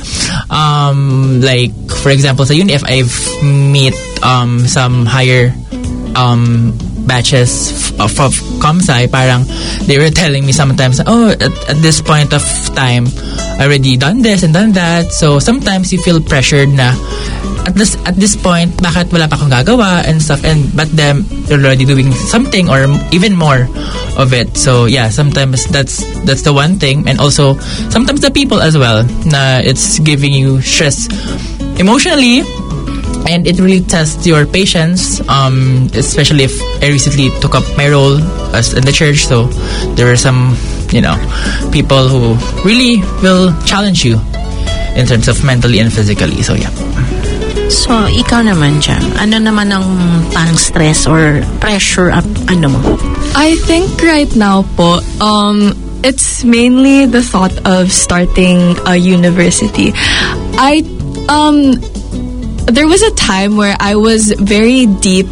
Um, like for example, sa uni, if I've meet um some higher um batches of, of ComSci, parang they were telling me sometimes, oh, at, at this point of time, I already done this and done that. So sometimes you feel pressured na at this at this point, bakit wala pa akong gagawa and stuff. And but then you're already doing something or even more of it. So yeah, sometimes that's that's the one thing. And also sometimes the people as well, na it's giving you stress emotionally. And it really tests your patience, um, especially if I recently took up my role as in the church. So there are some, you know, people who really will challenge you in terms of mentally and physically. So yeah. So ikaw naman, Jam, ano naman ang parang stress or pressure at ano mo? I think right now po, um, it's mainly the thought of starting a university. I um. There was a time where I was very deep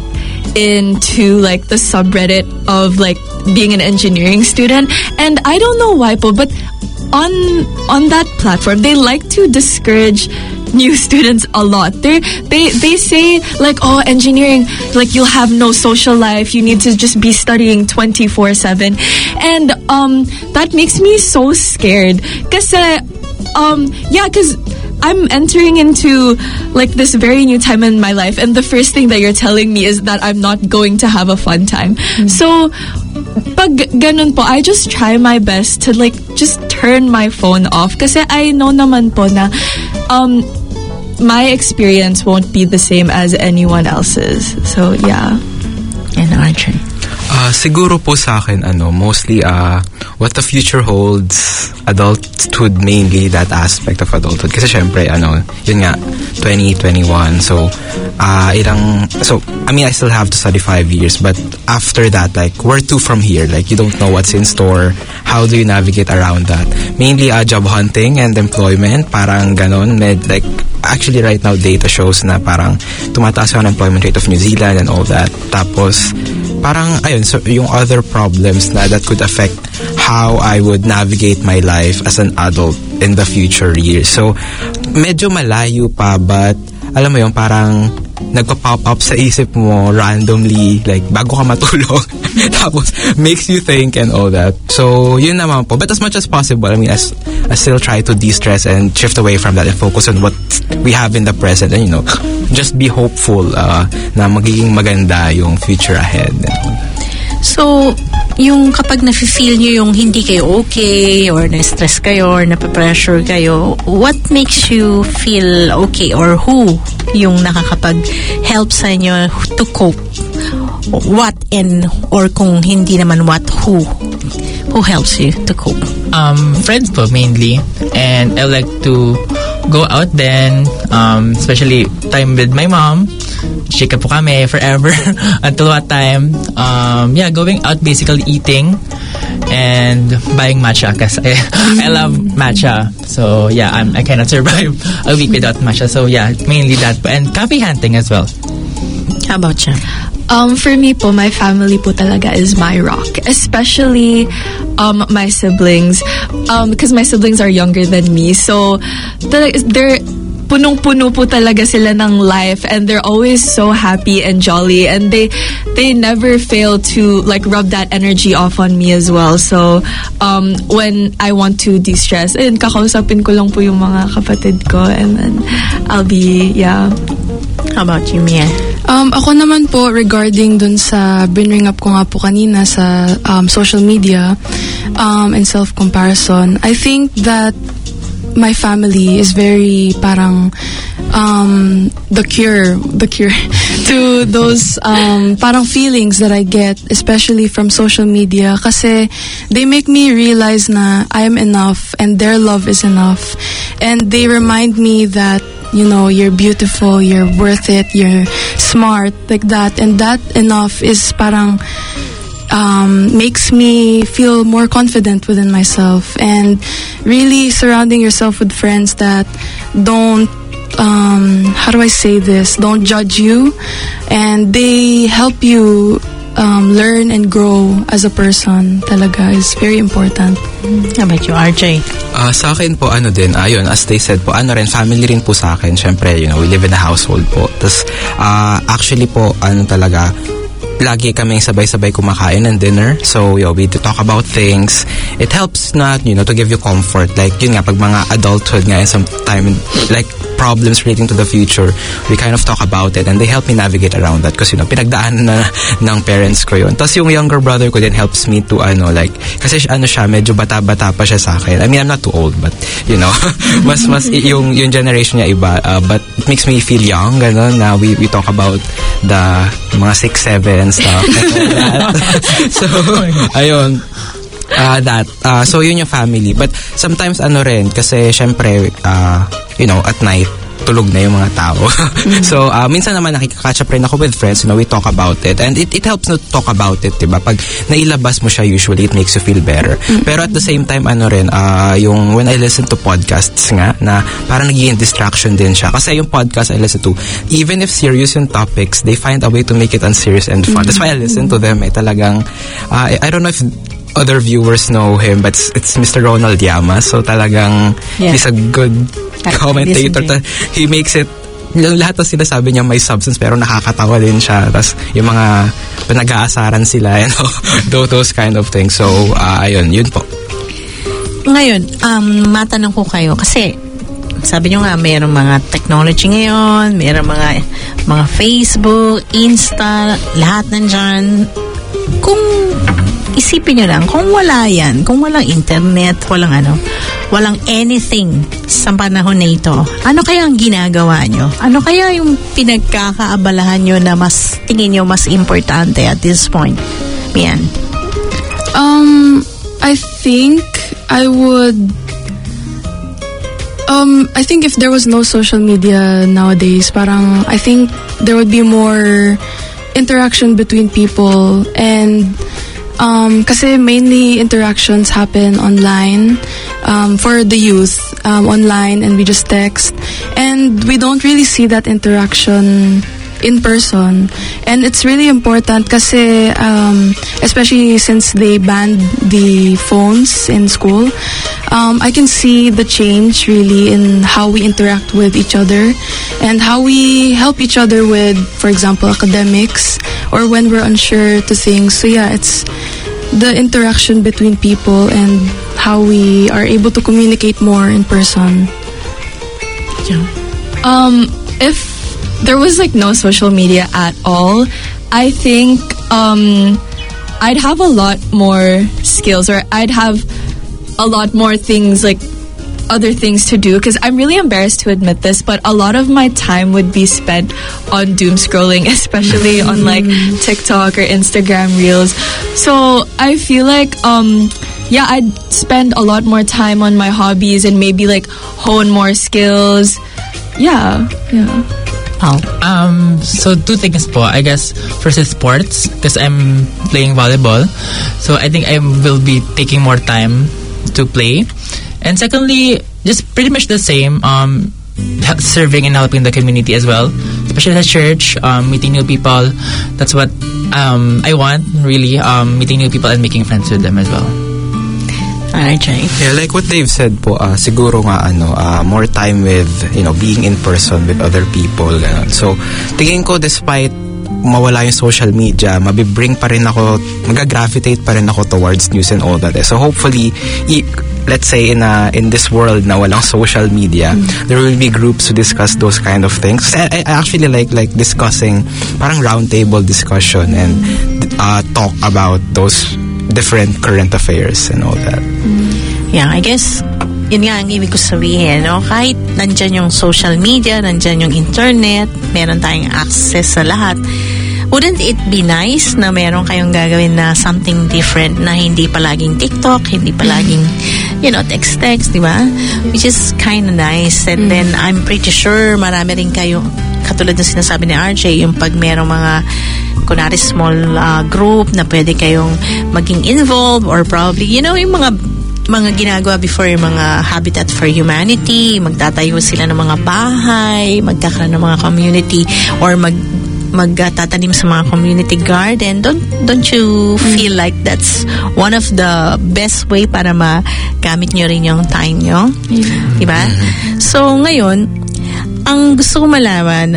into like the subreddit of like being an engineering student, and I don't know why, but on on that platform they like to discourage new students a lot. They they they say like, oh, engineering, like you'll have no social life, you need to just be studying twenty-four seven, and um that makes me so scared. Cause um yeah, cause I'm entering into like this very new time in my life, and the first thing that you're telling me is that I'm not going to have a fun time. Mm. So, pag ganun po, I just try my best to like just turn my phone off. Kasi I know naman po na um, my experience won't be the same as anyone else's. So yeah. And Archie? Uh, siguro po sa akin, ano, mostly uh, what the future holds, adulthood mainly, that aspect of adulthood. Kasi syempre, ano, yun nga, twenty twenty-one. So, uh, ilang, so, I mean, I still have to study five years. But after that, like, where to from here? Like, you don't know what's in store. How do you navigate around that? Mainly, uh, job hunting and employment. Parang ganon. Med, like, actually right now, data shows na parang tumataas yung unemployment rate of New Zealand and all that. Tapos, parang, ayun, so yung other problems na that could affect how I would navigate my life as an adult in the future years. So, medyo malayo pa, but alam mo yun, parang nagpa-pop up sa isip mo randomly, like, bago ka matulog. Tapos, makes you think and all that. So, yun naman po. But as much as possible, I mean, as I still try to de-stress and shift away from that and focus on what we have in the present and, you know, just be hopeful uh, na magiging maganda yung future ahead. So, yung kapag nafe-feel nyo yung hindi kayo okay or na-stress kayo or na-pressure kayo, what makes you feel okay or who yung nakakapag-help sa inyo to cope? What and or kung hindi naman what, who? Who helps you to cope? Um, friends po mainly, and I like to go out then, um, especially time with my mom. Chika po kami forever until what time. Um, yeah, going out, basically eating and buying matcha because I, I love matcha. So yeah, I'm, I cannot survive a week without matcha. So yeah, mainly that, and cafe hunting as well. How about you? Um, for me po, my family po talaga is my rock. Especially um, my siblings. Um, because my siblings are younger than me. So, they're punong-puno po talaga sila ng life, and they're always so happy and jolly, and they they never fail to like rub that energy off on me as well. So um when I want to de-stress, ayun, kakausapin ko lang po yung mga kapatid ko, and then I'll be, yeah. How about you, Mia? Um, ako naman po, regarding dun sa bring up ko nga po kanina sa um, social media um, and self-comparison, I think that my family is very parang um, the cure, the cure to those um, parang feelings that I get, especially from social media, kasi they make me realize na I am enough and their love is enough, and they remind me that, you know, you're beautiful, you're worth it, you're smart, like that, and that enough is parang Um, makes me feel more confident within myself, and really surrounding yourself with friends that don't um, how do I say this don't judge you, and they help you um, learn and grow as a person talaga is very important. How about you, R J? Uh, sa akin po, ano din, ayun, as they said po, ano rin, family rin po sa akin. Siyempre, you know, we live in a household po. Tapos, uh, actually po, ano talaga, lagi kaming sabay-sabay kumakain ng dinner. So, yo, we talk about things. It helps not, you know, to give you comfort. Like, yun nga, pag mga adulthood nga, sometime, like, problems relating to the future, we kind of talk about it, and they help me navigate around that kasi, you know, pinagdaan na ng parents ko yun. Tapos yung younger brother ko din helps me to, ano, like, kasi ano siya, medyo bata-bata pa siya sa akin. I mean, I'm not too old, but, you know, mas, mas, yung, yung generation niya iba, uh, but it makes me feel young, gano'n, na we, we talk about the mga six, seven stuff. So, ayun. Uh, that. Uh, so, yun yung family. But sometimes, ano rin, kasi syempre, uh, you know, at night, tulog na yung mga tao. Mm-hmm. So, uh, minsan naman nakikakatch up rin ako with friends, you know, we talk about it. And it, it helps to talk about it, diba? Pag nailabas mo siya, usually, it makes you feel better. Mm-hmm. Pero at the same time, ano rin, uh, yung when I listen to podcasts nga, na parang nagiging distraction din siya. Kasi yung podcast I listen to, even if serious yung topics, they find a way to make it unserious and fun. Mm-hmm. That's why I listen to them. Eh, talagang, uh, I, I don't know if other viewers know him, but it's, it's Mister Ronald Llamas. So talagang yeah. He's a good commentator. Ta- he makes it, lahat ng sinasabi niya may substance, pero nakakatawa din siya. Tapos yung mga pinag-aasaran sila, you know, those kind of things. So, uh, ayun, yun po. Ngayon, um, matanong ko kayo, kasi sabi nyo nga, mayroong mga technology ngayon, mayroong mga, mga Facebook, Insta, lahat nandyan. Kung isipin nyo lang, kung wala yan, kung walang internet, walang ano, walang anything sa panahon na ito, ano kaya ang ginagawa nyo? Ano kaya yung pinagkakaabalahan nyo na mas tingin nyo mas importante at this point? Mian? Um, I think I would Um, I think if there was no social media nowadays, parang I think there would be more interaction between people, and um, kasi mainly interactions happen online um, for the youth, um, online, and we just text, and we don't really see that interaction in person. And it's really important kasi um, especially since they banned the phones in school, um, I can see the change really in how we interact with each other and how we help each other with, for example, academics or when we're unsure to things. So yeah, it's the interaction between people and how we are able to communicate more in person. Yeah. Um, if there was like no social media at all, I think um, I'd have a lot more skills, or I'd have a lot more things, like other things to do, because I'm really embarrassed to admit this, but a lot of my time would be spent on doom scrolling, especially on like TikTok or Instagram Reels. So I feel like um, yeah, I'd spend a lot more time on my hobbies and maybe like hone more skills. Yeah, yeah. Oh. Um, so two things po. I guess first is sports, because I'm playing volleyball. So I think I will be taking more time to play. And secondly, just pretty much the same, um, serving and helping the community as well. Especially at church, um, meeting new people. That's what um, I want, really, um, meeting new people and making friends with them as well. Alright, Jay. Yeah, like what Dave said po, uh, siguro nga ano, uh, more time with, you know, being in person with other people. Ganun. So, tingin ko despite mawala yung social media, mabibring pa rin ako, mag-gravitate pa rin ako towards news and all that. So, hopefully, i- let's say in a, in this world na walang social media, mm. there will be groups to discuss those kind of things. I, I actually like like discussing parang roundtable discussion and uh, talk about those different current affairs and all that. Yeah, I guess yun nga ang ibig ko sabihin, no? Kahit nandyan yung social media, nandyan yung internet, meron tayong access sa lahat, wouldn't it be nice na meron kayong gagawin na something different, na hindi palaging TikTok, hindi palaging, you know, text-text, di ba? Which is kind of nice. And mm. then I'm pretty sure marami rin kayo, katulad ng sinasabi ni R J, yung pag merong mga kunwari small uh, group na pwede kayong maging involved, or probably, you know, yung mga mga ginagawa before, yung mga Habitat for Humanity, magtatayo sila ng mga bahay, magkakaroon ng mga community, or mag magtatanim sa mga community garden. Don't don't you feel like that's one of the best way para magamit nyo rin yung time nyo? Yeah. Diba? So, ngayon, ang gusto ko malaman,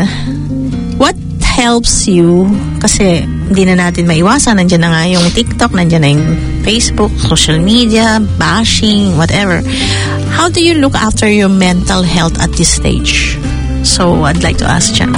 what helps you, kasi hindi na natin maiwasan, nandiyan na nga yung TikTok, nandiyan na yung Facebook, social media, bashing, whatever. How do you look after your mental health at this stage? So, I'd like to ask Chana.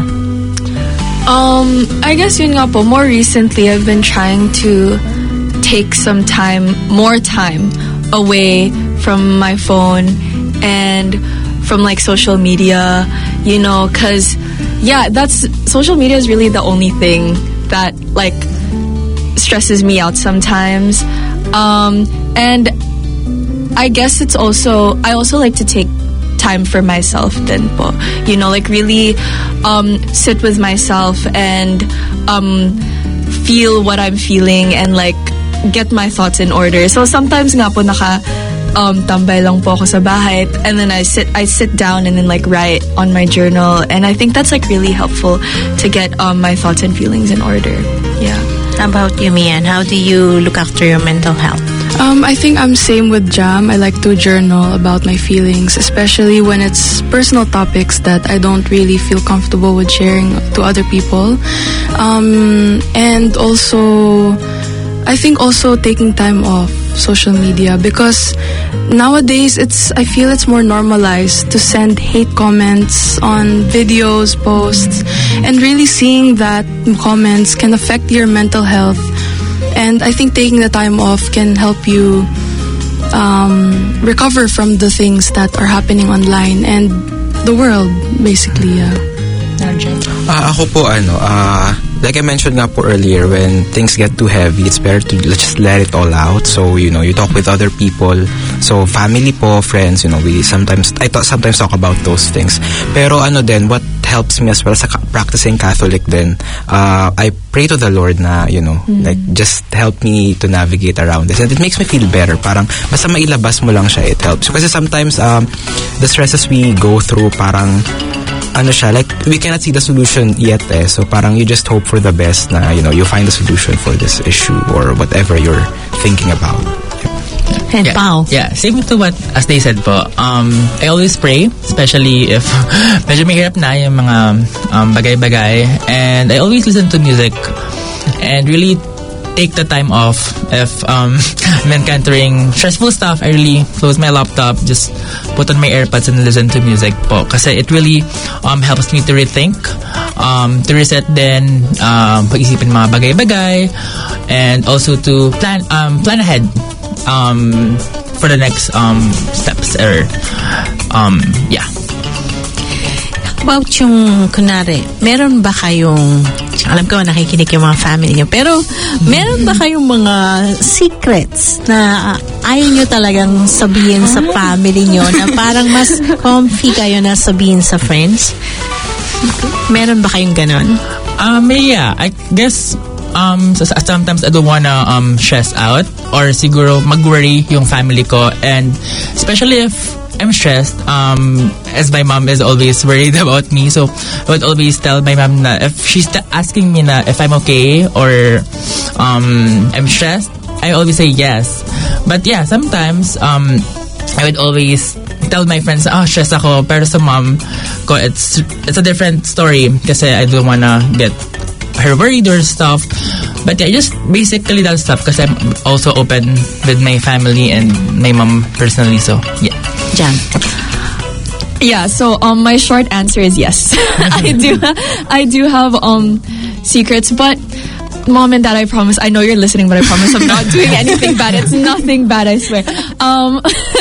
Um, I guess yun nga po, more recently, I've been trying to take some time, more time away from my phone and from like social media, you know, cause yeah, that's, social media is really the only thing that like stresses me out sometimes. Um, and I guess it's also, I also like to take time for myself din po. You know, like really um, sit with myself and um, feel what I'm feeling and like get my thoughts in order. So sometimes nga po naka um, tambay lang po ako sa bahay, and then I sit I sit down and then like write on my journal, and I think that's like really helpful to get um, my thoughts and feelings in order. Yeah. How about you, Mian? How do you look after your mental health? Um, I think I'm same with Jam. I like to journal about my feelings, especially when it's personal topics that I don't really feel comfortable with sharing to other people. Um, and also, I think also taking time off social media, because nowadays it's I feel it's more normalized to send hate comments on videos, posts, and really seeing that comments can affect your mental health. And I think taking the time off can help you um, recover from the things that are happening online and the world, basically. Yeah. Uh, ako po, ano, uh, like I mentioned nga po earlier, when things get too heavy, it's better to just let it all out. So, you know, you talk with other people. So, family po, friends, you know, we sometimes, I th- sometimes talk about those things. Pero ano din, what helps me as well, sa practicing Catholic din, uh, I pray to the Lord na, you know, mm. like, just help me to navigate around this. And it makes me feel better. Parang, basta mailabas mo lang siya, it helps. Kasi sometimes, um, the stresses we go through, parang, ano siya, like, we cannot see the solution yet eh. So parang you just hope for the best na, you know, you find a solution for this issue or whatever you're thinking about. And yeah, Pao. Yeah, same to what, as they said po, um, I always pray, especially if medyo mahirap na yung mga um, bagay-bagay. And I always listen to music and really take the time off. If um, I'm encountering stressful stuff, I really close my laptop, just put on my AirPods and listen to music po. Kasi it really um, helps me to rethink, um, to reset din, um, pag-isipin mga bagay-bagay, and also to plan um, plan ahead um, for the next um, steps. Or, um, yeah. About yung, kunwari, meron ba kayong, alam ko nakikinig yung mga family nyo, pero meron ba kayong mga secrets na ayaw nyo talagang sabihin sa family nyo na parang mas comfy kayo na sabihin sa friends? Meron ba kayong ganon? Um, yeah, I guess um, sometimes I don't wanna um, stress out or siguro mag-worry yung family ko, and especially if I'm stressed, um, as my mom is always worried about me, so I would always tell my mom na if she's t- asking me na if I'm okay or um, I'm stressed, I always say yes. But yeah, sometimes um, I would always tell my friends, oh, stressed ako, pero sa mom ko, it's, it's a different story kasi I don't wanna get her worried or stuff. But yeah, just basically that stuff because I'm also open with my family and my mom personally, so yeah. Jan. Yeah, so um, my short answer is yes. I do, I do have um secrets, but mom and dad, I promise. I know you're listening, but I promise I'm not doing anything bad. It's nothing bad, I swear. Um,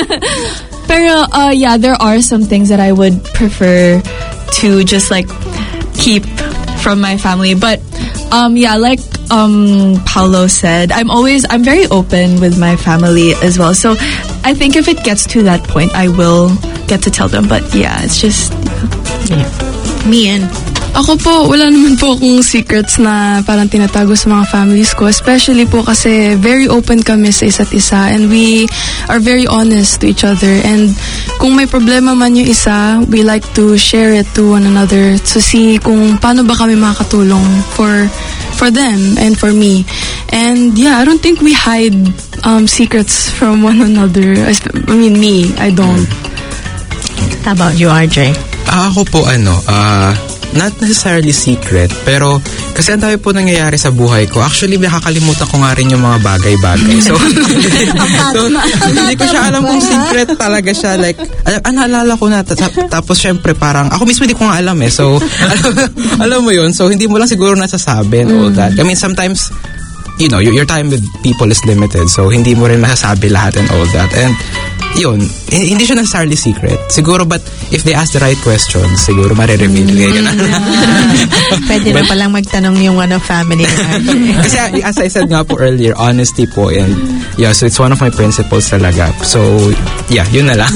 pero uh, yeah, there are some things that I would prefer to just like keep from my family, but um, yeah, like um Paulo said, I'm always I'm very open with my family as well. So I think if it gets to that point, I will get to tell them. But yeah, it's just yeah. Me and ako po, wala naman po akong secrets na parang tinatago sa mga families ko. Especially po kasi very open kami sa isa't isa and we are very honest to each other. And kung may problema man yung isa, we like to share it to one another to see kung paano ba kami makakatulong for for them and for me. And yeah, I don't think we hide um, secrets from one another. I mean, me, I don't. How about you, R J? Uh, ako po, ano, uh, not necessarily secret, pero kasi ang dami po nangyayari sa buhay ko. Actually, nakakalimutan ko nga rin yung mga bagay-bagay. So, so hindi ko siya alam kung secret talaga siya. Like, ah, naalala ko na. Tapos, syempre, parang, ako mismo hindi ko nga alam eh. So, alam, alam mo yun. So, hindi mo lang siguro nasasabi and all that. I mean, sometimes, you know, your, your time with people is limited. So, hindi mo rin masasabi lahat and all that. And, yun, hindi siya necessarily secret. Siguro, but if they ask the right questions, siguro marireveal. Mm. Pwede na palang magtanong yung ano, family. Kasi as I said nga po earlier, honesty po, and yeah, so it's one of my principles talaga. So, yeah, yun na lang.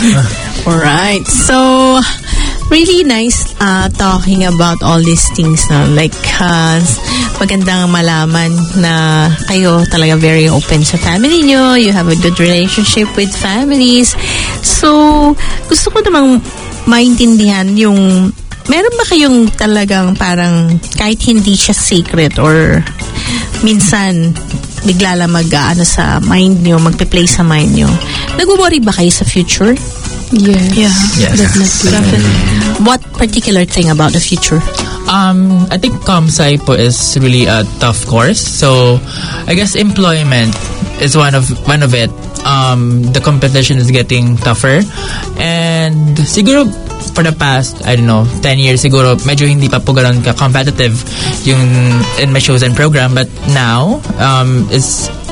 Alright. So, really nice uh, talking about all these things. No? Like, uh, magandang malaman na kayo talaga very open sa family nyo. You have a good relationship with families. So, gusto ko namang maintindihan yung, meron ba kayong talagang parang kahit hindi siya secret or minsan bigla lang mag-ano sa mind nyo, magpe-play sa mind nyo, nag-worry ba kayo sa future? Yes. Yeah. Yes. Definitely. Definitely. What particular thing about the future? Um, I think ComSci po is really a tough course. So, I guess employment is one of one of it. Um, the competition is getting tougher, and siguro for the past, I don't know, ten years siguro medyo hindi pa po ganoon ka competitive yung in my chosen program, but now um, it's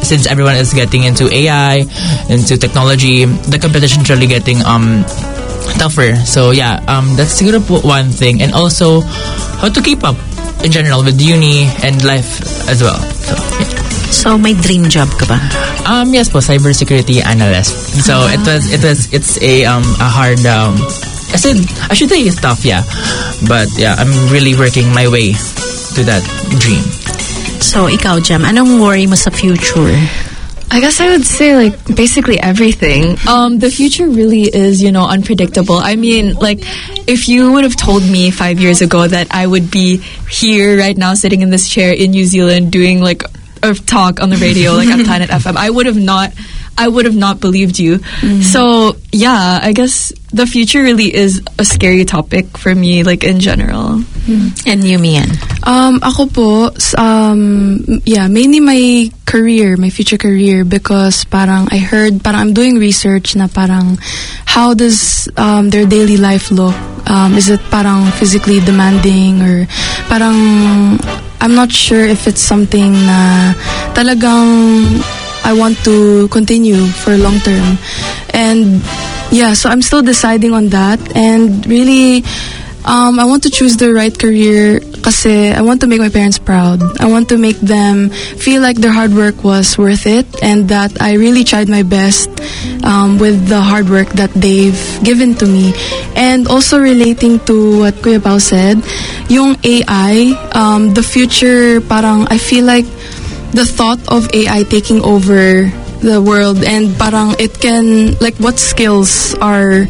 since everyone is getting into A I, into technology, the competition is really getting um tougher. So yeah, um, that's siguro po one thing. And also, how to keep up in general with uni and life as well. So, yeah. So, may dream job ka ba? Um, yes po, cybersecurity analyst. So, Ah. it was, it was, it's a, um, a hard, um, I said, I should say it's tough, yeah. But yeah, I'm really working my way to that dream. So, ikaw, Jam, anong worry mo sa future? I guess I would say like basically everything. Um, the future really is, you know, unpredictable. I mean, like if you would have told me five years ago that I would be here right now sitting in this chair in New Zealand doing like a talk on the radio like at Planet F M, I would have not I would have not believed you. So yeah, I guess the future really is a scary topic for me, like in general. And you, Mian? Um, ako po, s- um, yeah, mainly my career, my future career, because parang I heard, parang I'm doing research na parang how does um, their daily life look? Um, is it parang physically demanding or parang I'm not sure if it's something na talagang I want to continue for long term. And yeah, so I'm still deciding on that. And really, um, I want to choose the right career kasi I want to make my parents proud. I want to make them feel like their hard work was worth it and that I really tried my best um, with the hard work that they've given to me. And also relating to what Kuya Pao said, yung A I, um, the future, parang I feel like the thought of A I taking over the world and parang it can, like what skills are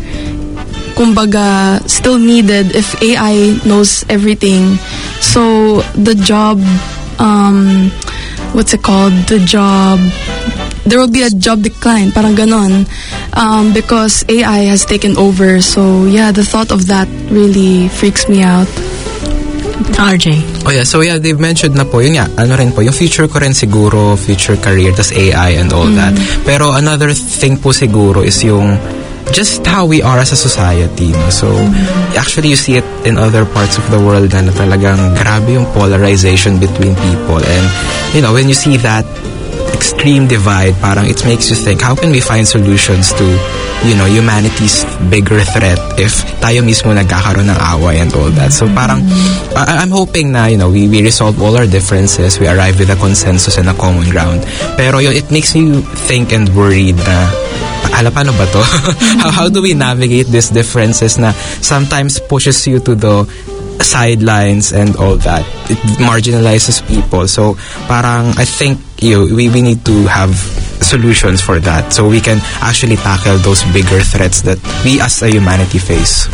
kumbaga still needed if A I knows everything. So the job, um, what's it called? The job, there will be a job decline, parang ganon, um, because A I has taken over. So yeah, the thought of that really freaks me out. R J. Oh yeah, so yeah, they've mentioned na po, yun nga, ano rin po, yung future ko rin siguro, future career, tas A I and all that. Pero another thing po siguro is yung just how we are as a society. No? So, actually you see it in other parts of the world na, na talagang grabe yung polarization between people. And, you know, when you see that extreme divide, parang it makes you think, how can we find solutions to, you know, humanity's bigger threat if tayo mismo nagkakaroon ng away and all that. So parang, I- I'm hoping na, you know, we, we resolve all our differences, we arrive with a consensus and a common ground. Pero yun, it makes you think and worried na, ala, paano ba to? how, how do we navigate these differences na sometimes pushes you to the sidelines and all that. It marginalizes people. So parang I think you know, we, we need to have solutions for that so we can actually tackle those bigger threats that we as a humanity face.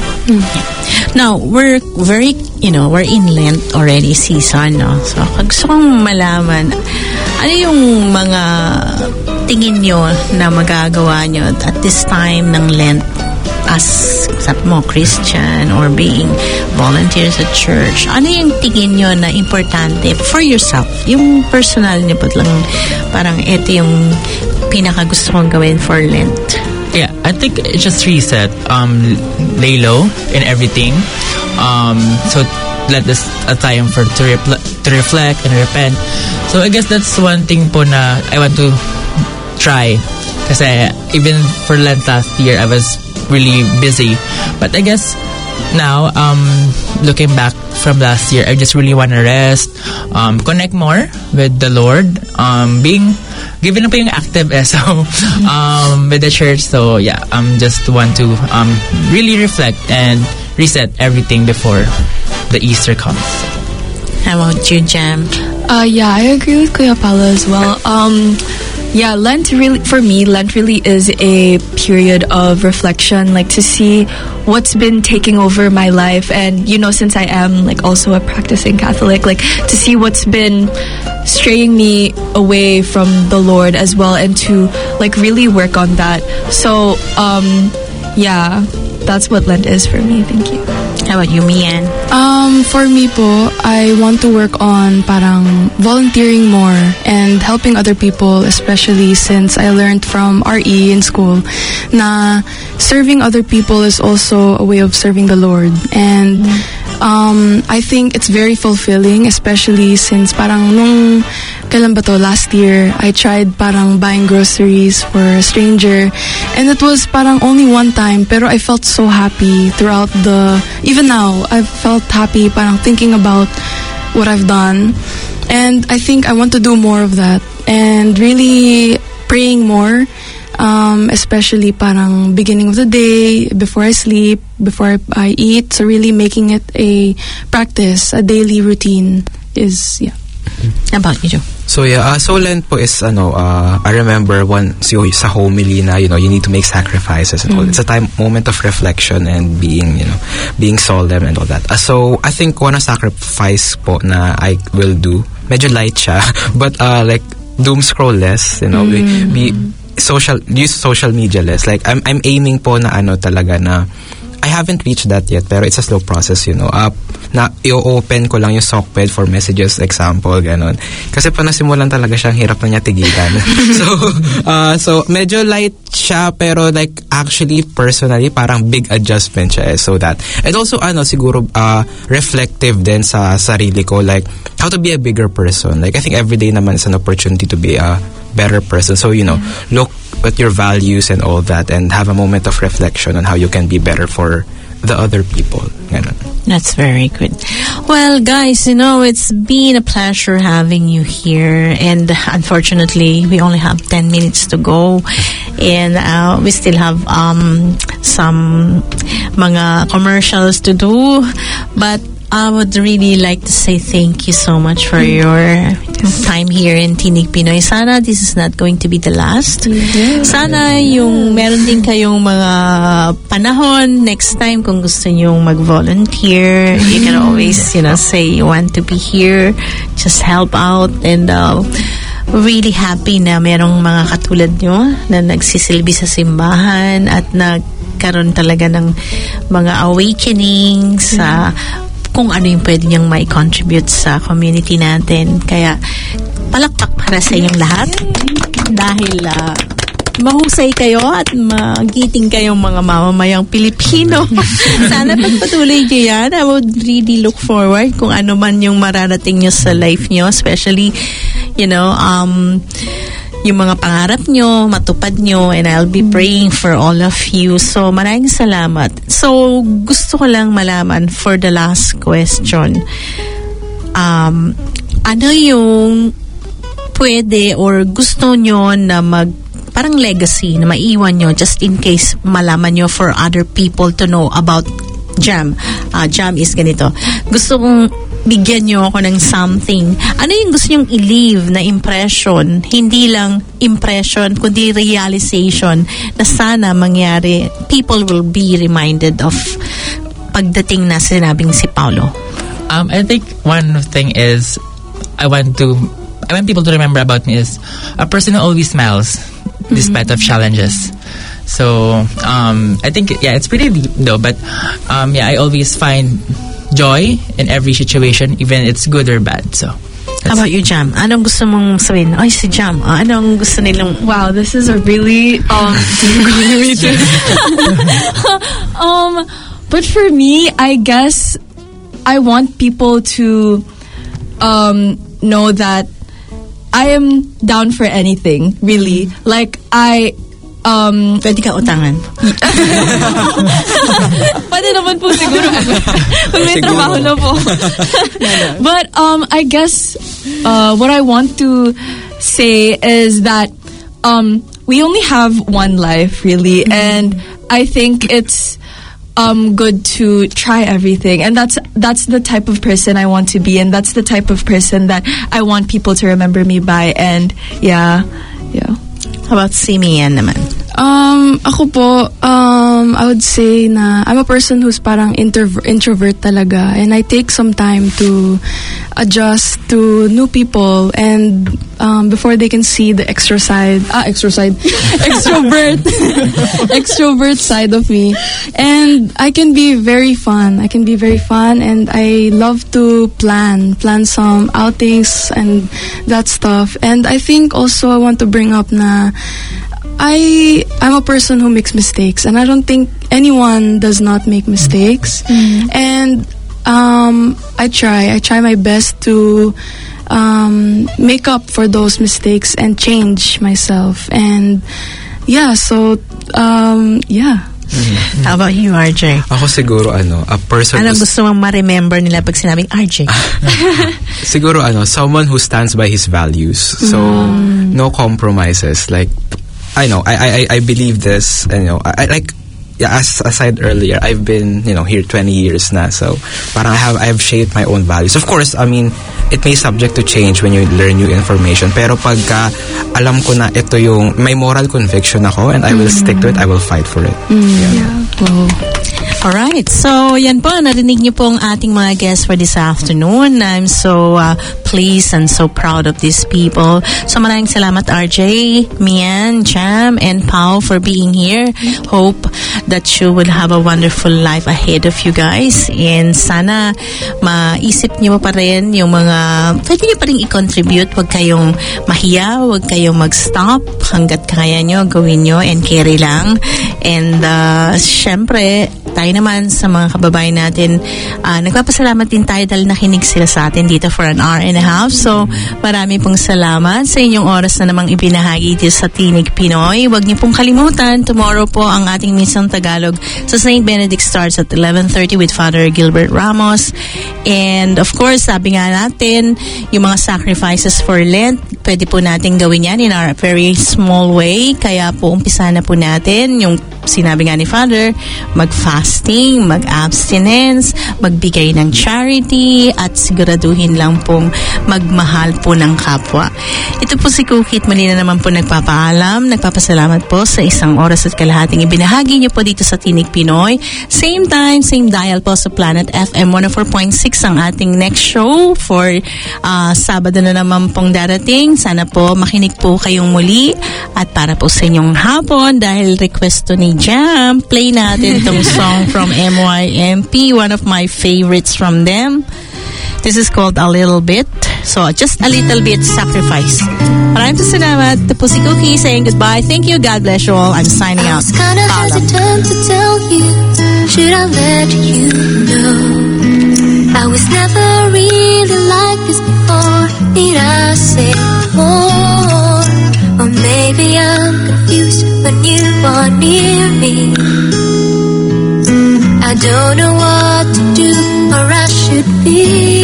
Now, we're very, you know, we're in Lent already season, no? So, gusto kong malaman, ano yung mga tingin nyo na magagawa nyo at this time ng Lent as, sabi mo, Christian or being volunteers at church? Ano yung tingin nyo na importante for yourself? Yung personal nyo ba lang, parang ito yung pinaka gusto kong gawin for Lent? Yeah, I think it's just reset, um, lay low in everything. Um, so let this a time for to, repl- to reflect and repent. So I guess that's one thing po na I want to try. Kasi even for Lent last year, I was really busy. But I guess now, um, looking back from last year, I just really want to rest, um, connect more with the Lord, um, being given na po yung active eh, so um, with the church. So yeah, um, just want to um, really reflect and reset everything before the Easter comes. How about you, Jam? Uh, yeah, I agree with Kuya Paula as well. Um, yeah, Lent really, for me, Lent really is a period of reflection, like to see what's been taking over my life. And, you know, since I am like also a practicing Catholic, like to see what's been straying me away from the Lord as well and to like really work on that. So, um, yeah, that's what Lent is for me. Thank you. How about you, Mian? Um, for me po, I want to work on parang volunteering more and helping other people, especially since I learned from R E in school na serving other people is also a way of serving the Lord. And um, I think it's very fulfilling, especially since parang nung kailan ba to, last year, I tried parang buying groceries for a stranger, and it was parang only one time, pero I felt so happy throughout the, even now, I've felt happy parang thinking about what I've done, and I think I want to do more of that, and really praying more, um, especially parang beginning of the day, before I sleep, before I eat, so really making it a practice, a daily routine is, yeah. How about you, Joe? So yeah, uh, so Lent po is ano, uh, I remember once yung sa homily na, you know, you need to make sacrifices and all. Mm. It's a time moment of reflection and being, you know, being solemn and all that. Uh, so I think one sacrifice po na I will do, medyo light siya, but uh, like doom scroll less, you know, Mm. be, be social, use social media less. Like I'm I'm aiming po na ano talaga na I haven't reached that yet, pero it's a slow process, you know. Uh, na i-open ko lang yung Sockped for messages, example, ganon. Kasi pa nasimulan talaga siyang hirap na niya tigilan. so, uh, so medyo light siya, pero like actually, personally, parang big adjustment siya eh, so that. And also, ano, siguro, uh, reflective din sa sarili ko, like, how to be a bigger person. Like, I think every day naman is an opportunity to be a better person. So, you know, yeah. Look at your values and all that and have a moment of reflection on how you can be better for the other people. Ganun. That's very good. Well, guys, you know, it's been a pleasure having you here, and unfortunately, we only have ten minutes to go, and uh, we still have um, some mga commercials to do, but I would really like to say thank you so much for your time here in Tinig Pinoy. Sana this is not going to be the last. Yeah. Sana yung meron din kayong mga panahon next time kung gusto nyong mag-volunteer. You can always, you know, say you want to be here. Just help out, and uh, really happy na merong mga katulad nyo na nagsisilbi sa simbahan at nagkaroon talaga ng mga awakening sa kung ano yung pwede niyang may contribute sa community natin. Kaya palakpak para sa inyong lahat dahil uh, mahusay kayo at magiting kayong mga mamamayang Pilipino. Sana pagpatuloy niyo yan. I would really look forward kung ano man yung mararating niyo sa life niyo, especially, you know, um yung mga pangarap nyo, matupad nyo, and I'll be praying for all of you. So, maraming salamat. So, gusto ko lang malaman for the last question. Um, ano yung pwede or gusto nyo na mag, parang legacy na maiwan nyo just in case malaman nyo for other people to know about Jam. Uh, Jam is ganito. Gusto kong bigyan nyo ako ng something. Ano yung gusto nyong i-leave na impression? Hindi lang impression, kundi realization na sana mangyari. People will be reminded of pagdating na sinabing si Paulo. Um, I think one thing is I want to I want people to remember about me is a person who always smiles despite mm-hmm. of challenges. So um, I think yeah, it's pretty deep though, but um, yeah, I always find joy in every situation, even it's good or bad. So, how about you, Jam? Anong gusto mong sabihin? Ay, si Jam. Uh, anong gusto nilang? Wow, this is a really um deep um, but for me, I guess I want people to um know that I am down for anything. Really, like I. Um, pwede ka utangan. Pwede naman po siguro pag may trabaho na po. But um, I guess uh, what I want to say is that um, we only have one life, really, mm-hmm. and I think it's um, good to try everything, and that's that's the type of person I want to be, and that's the type of person that I want people to remember me by. And yeah, yeah. How about Simeon naman? Um, ako po, um, I would say na I'm a person who's parang intro- introvert talaga, and I take some time to adjust to new people, and um, before they can see the extra side, ah, extra side, extrovert, extrovert side of me, and I can be very fun. I can be very fun, and I love to plan, plan some outings and that stuff. And I think also I want to bring up na I I'm a person who makes mistakes, and I don't think anyone does not make mistakes. Mm-hmm. And um, I try. I try my best to um, make up for those mistakes and change myself. And yeah, so um, yeah. Mm-hmm. How about you, R J? Ako siguro ano, a person. Anong who's- gusto mong ma-remember nila pag sinabing R J? Siguro ano, someone who stands by his values. So Mm. no compromises. Like I know, I I I believe this. And, you know, I, I like. Yeah, as I said earlier, I've been, you know, here twenty years na. So, parang I have, I have shaped my own values. Of course, I mean, it may subject to change when you learn new information. Pero pagka alam ko na ito yung, may moral conviction ako and I will Mm. stick to it, I will fight for it. Mm. Yeah. Wow. Alright, so yan po, narinig niyo po ang ating mga guests for this afternoon. I'm so uh, pleased and so proud of these people. So maraming salamat R J, Mian, Jam, and Pao for being here. Hope that you will have a wonderful life ahead of you guys. And sana maisip niyo pa rin yung mga, pwede niyo pa rin i-contribute. Huwag kayong mahiya, huwag kayong mag-stop. Hanggat kaya niyo, gawin niyo and carry lang. And uh, syempre, tayo naman sa mga kababayan natin, uh, nagpapasalamat din tayo dahil nakinig sila sa atin dito for an hour and a half. So, marami pong salamat sa inyong oras na namang ibinahagi dito sa Tinig Pinoy. Huwag niyo pong kalimutan, tomorrow po ang ating Minsang Tagalog sa Saint Benedict starts at eleven thirty with Father Gilbert Ramos. And of course, sabi nga natin, yung mga sacrifices for Lent, pwede po natin gawin yan in our very small way. Kaya po, umpisa na po natin yung sinabi nga ni Father, mag-fasting, mag-abstinence, magbigay ng charity, at siguraduhin lang pong magmahal po ng kapwa. Ito po si Kukit, muli na naman po nagpapaalam, nagpapasalamat po sa isang oras at kalahating ibinahagi niyo po dito sa Tinig Pinoy. Same time, same dial po sa Planet F M one oh four point six ang ating next show for uh, Sabado na naman pong darating. Sana po makinig po kayong muli at para po sa inyong hapon dahil request to ni Jam, play natin itong song from M Y M P, one of my favorites from them. This is called A Little Bit. So, just a little bit sacrifice. Maraming salamat. Ito po si Cookie saying goodbye. Thank you. God bless you all. I'm signing out. I was kinda hesitant to tell you. Should I let you know? I was never really like this before. Need I say more? Or maybe I'm confused when you are near me. I don't know what to do or I should be.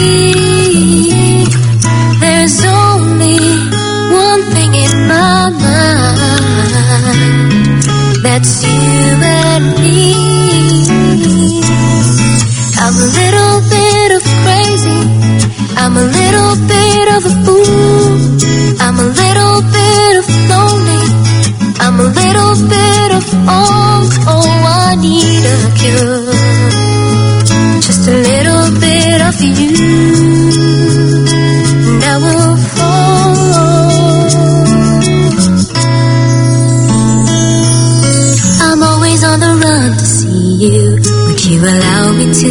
There's only one thing in my mind. That's you and me. I'm a little bit of crazy. I'm a little bit of a fool. I'm a little bit of lonely. I'm a little bit of all. Oh, I need a cure. Just a little bit of you, and I will fall. I'm always on the run to see you. Would you allow me to?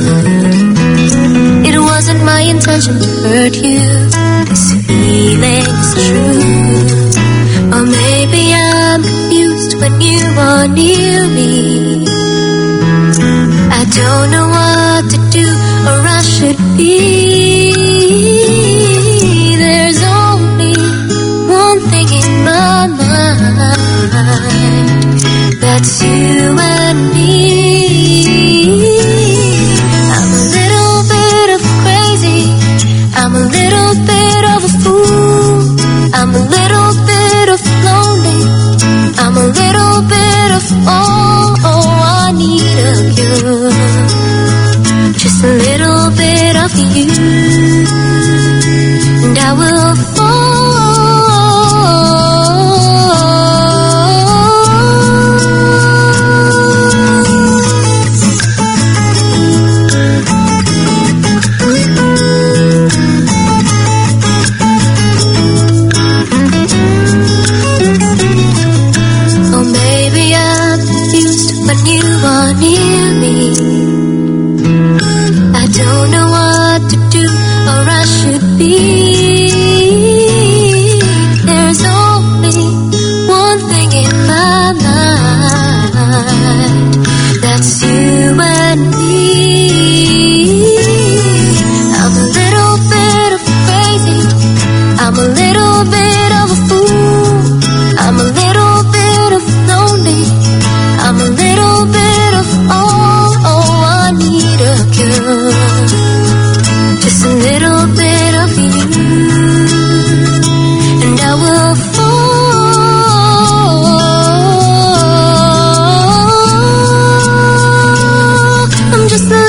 It wasn't my intention to hurt you. This feeling is true. Or maybe I'm confused when you are near me. I don't know what to do or I should be. There's only one thing in my mind. That's you and me. I'm a little bit of crazy. I'm a little bit of a fool. I'm a little bit of lonely. I'm a little bit of all. Oh, I need a cure. Just a little bit of you. I'm just a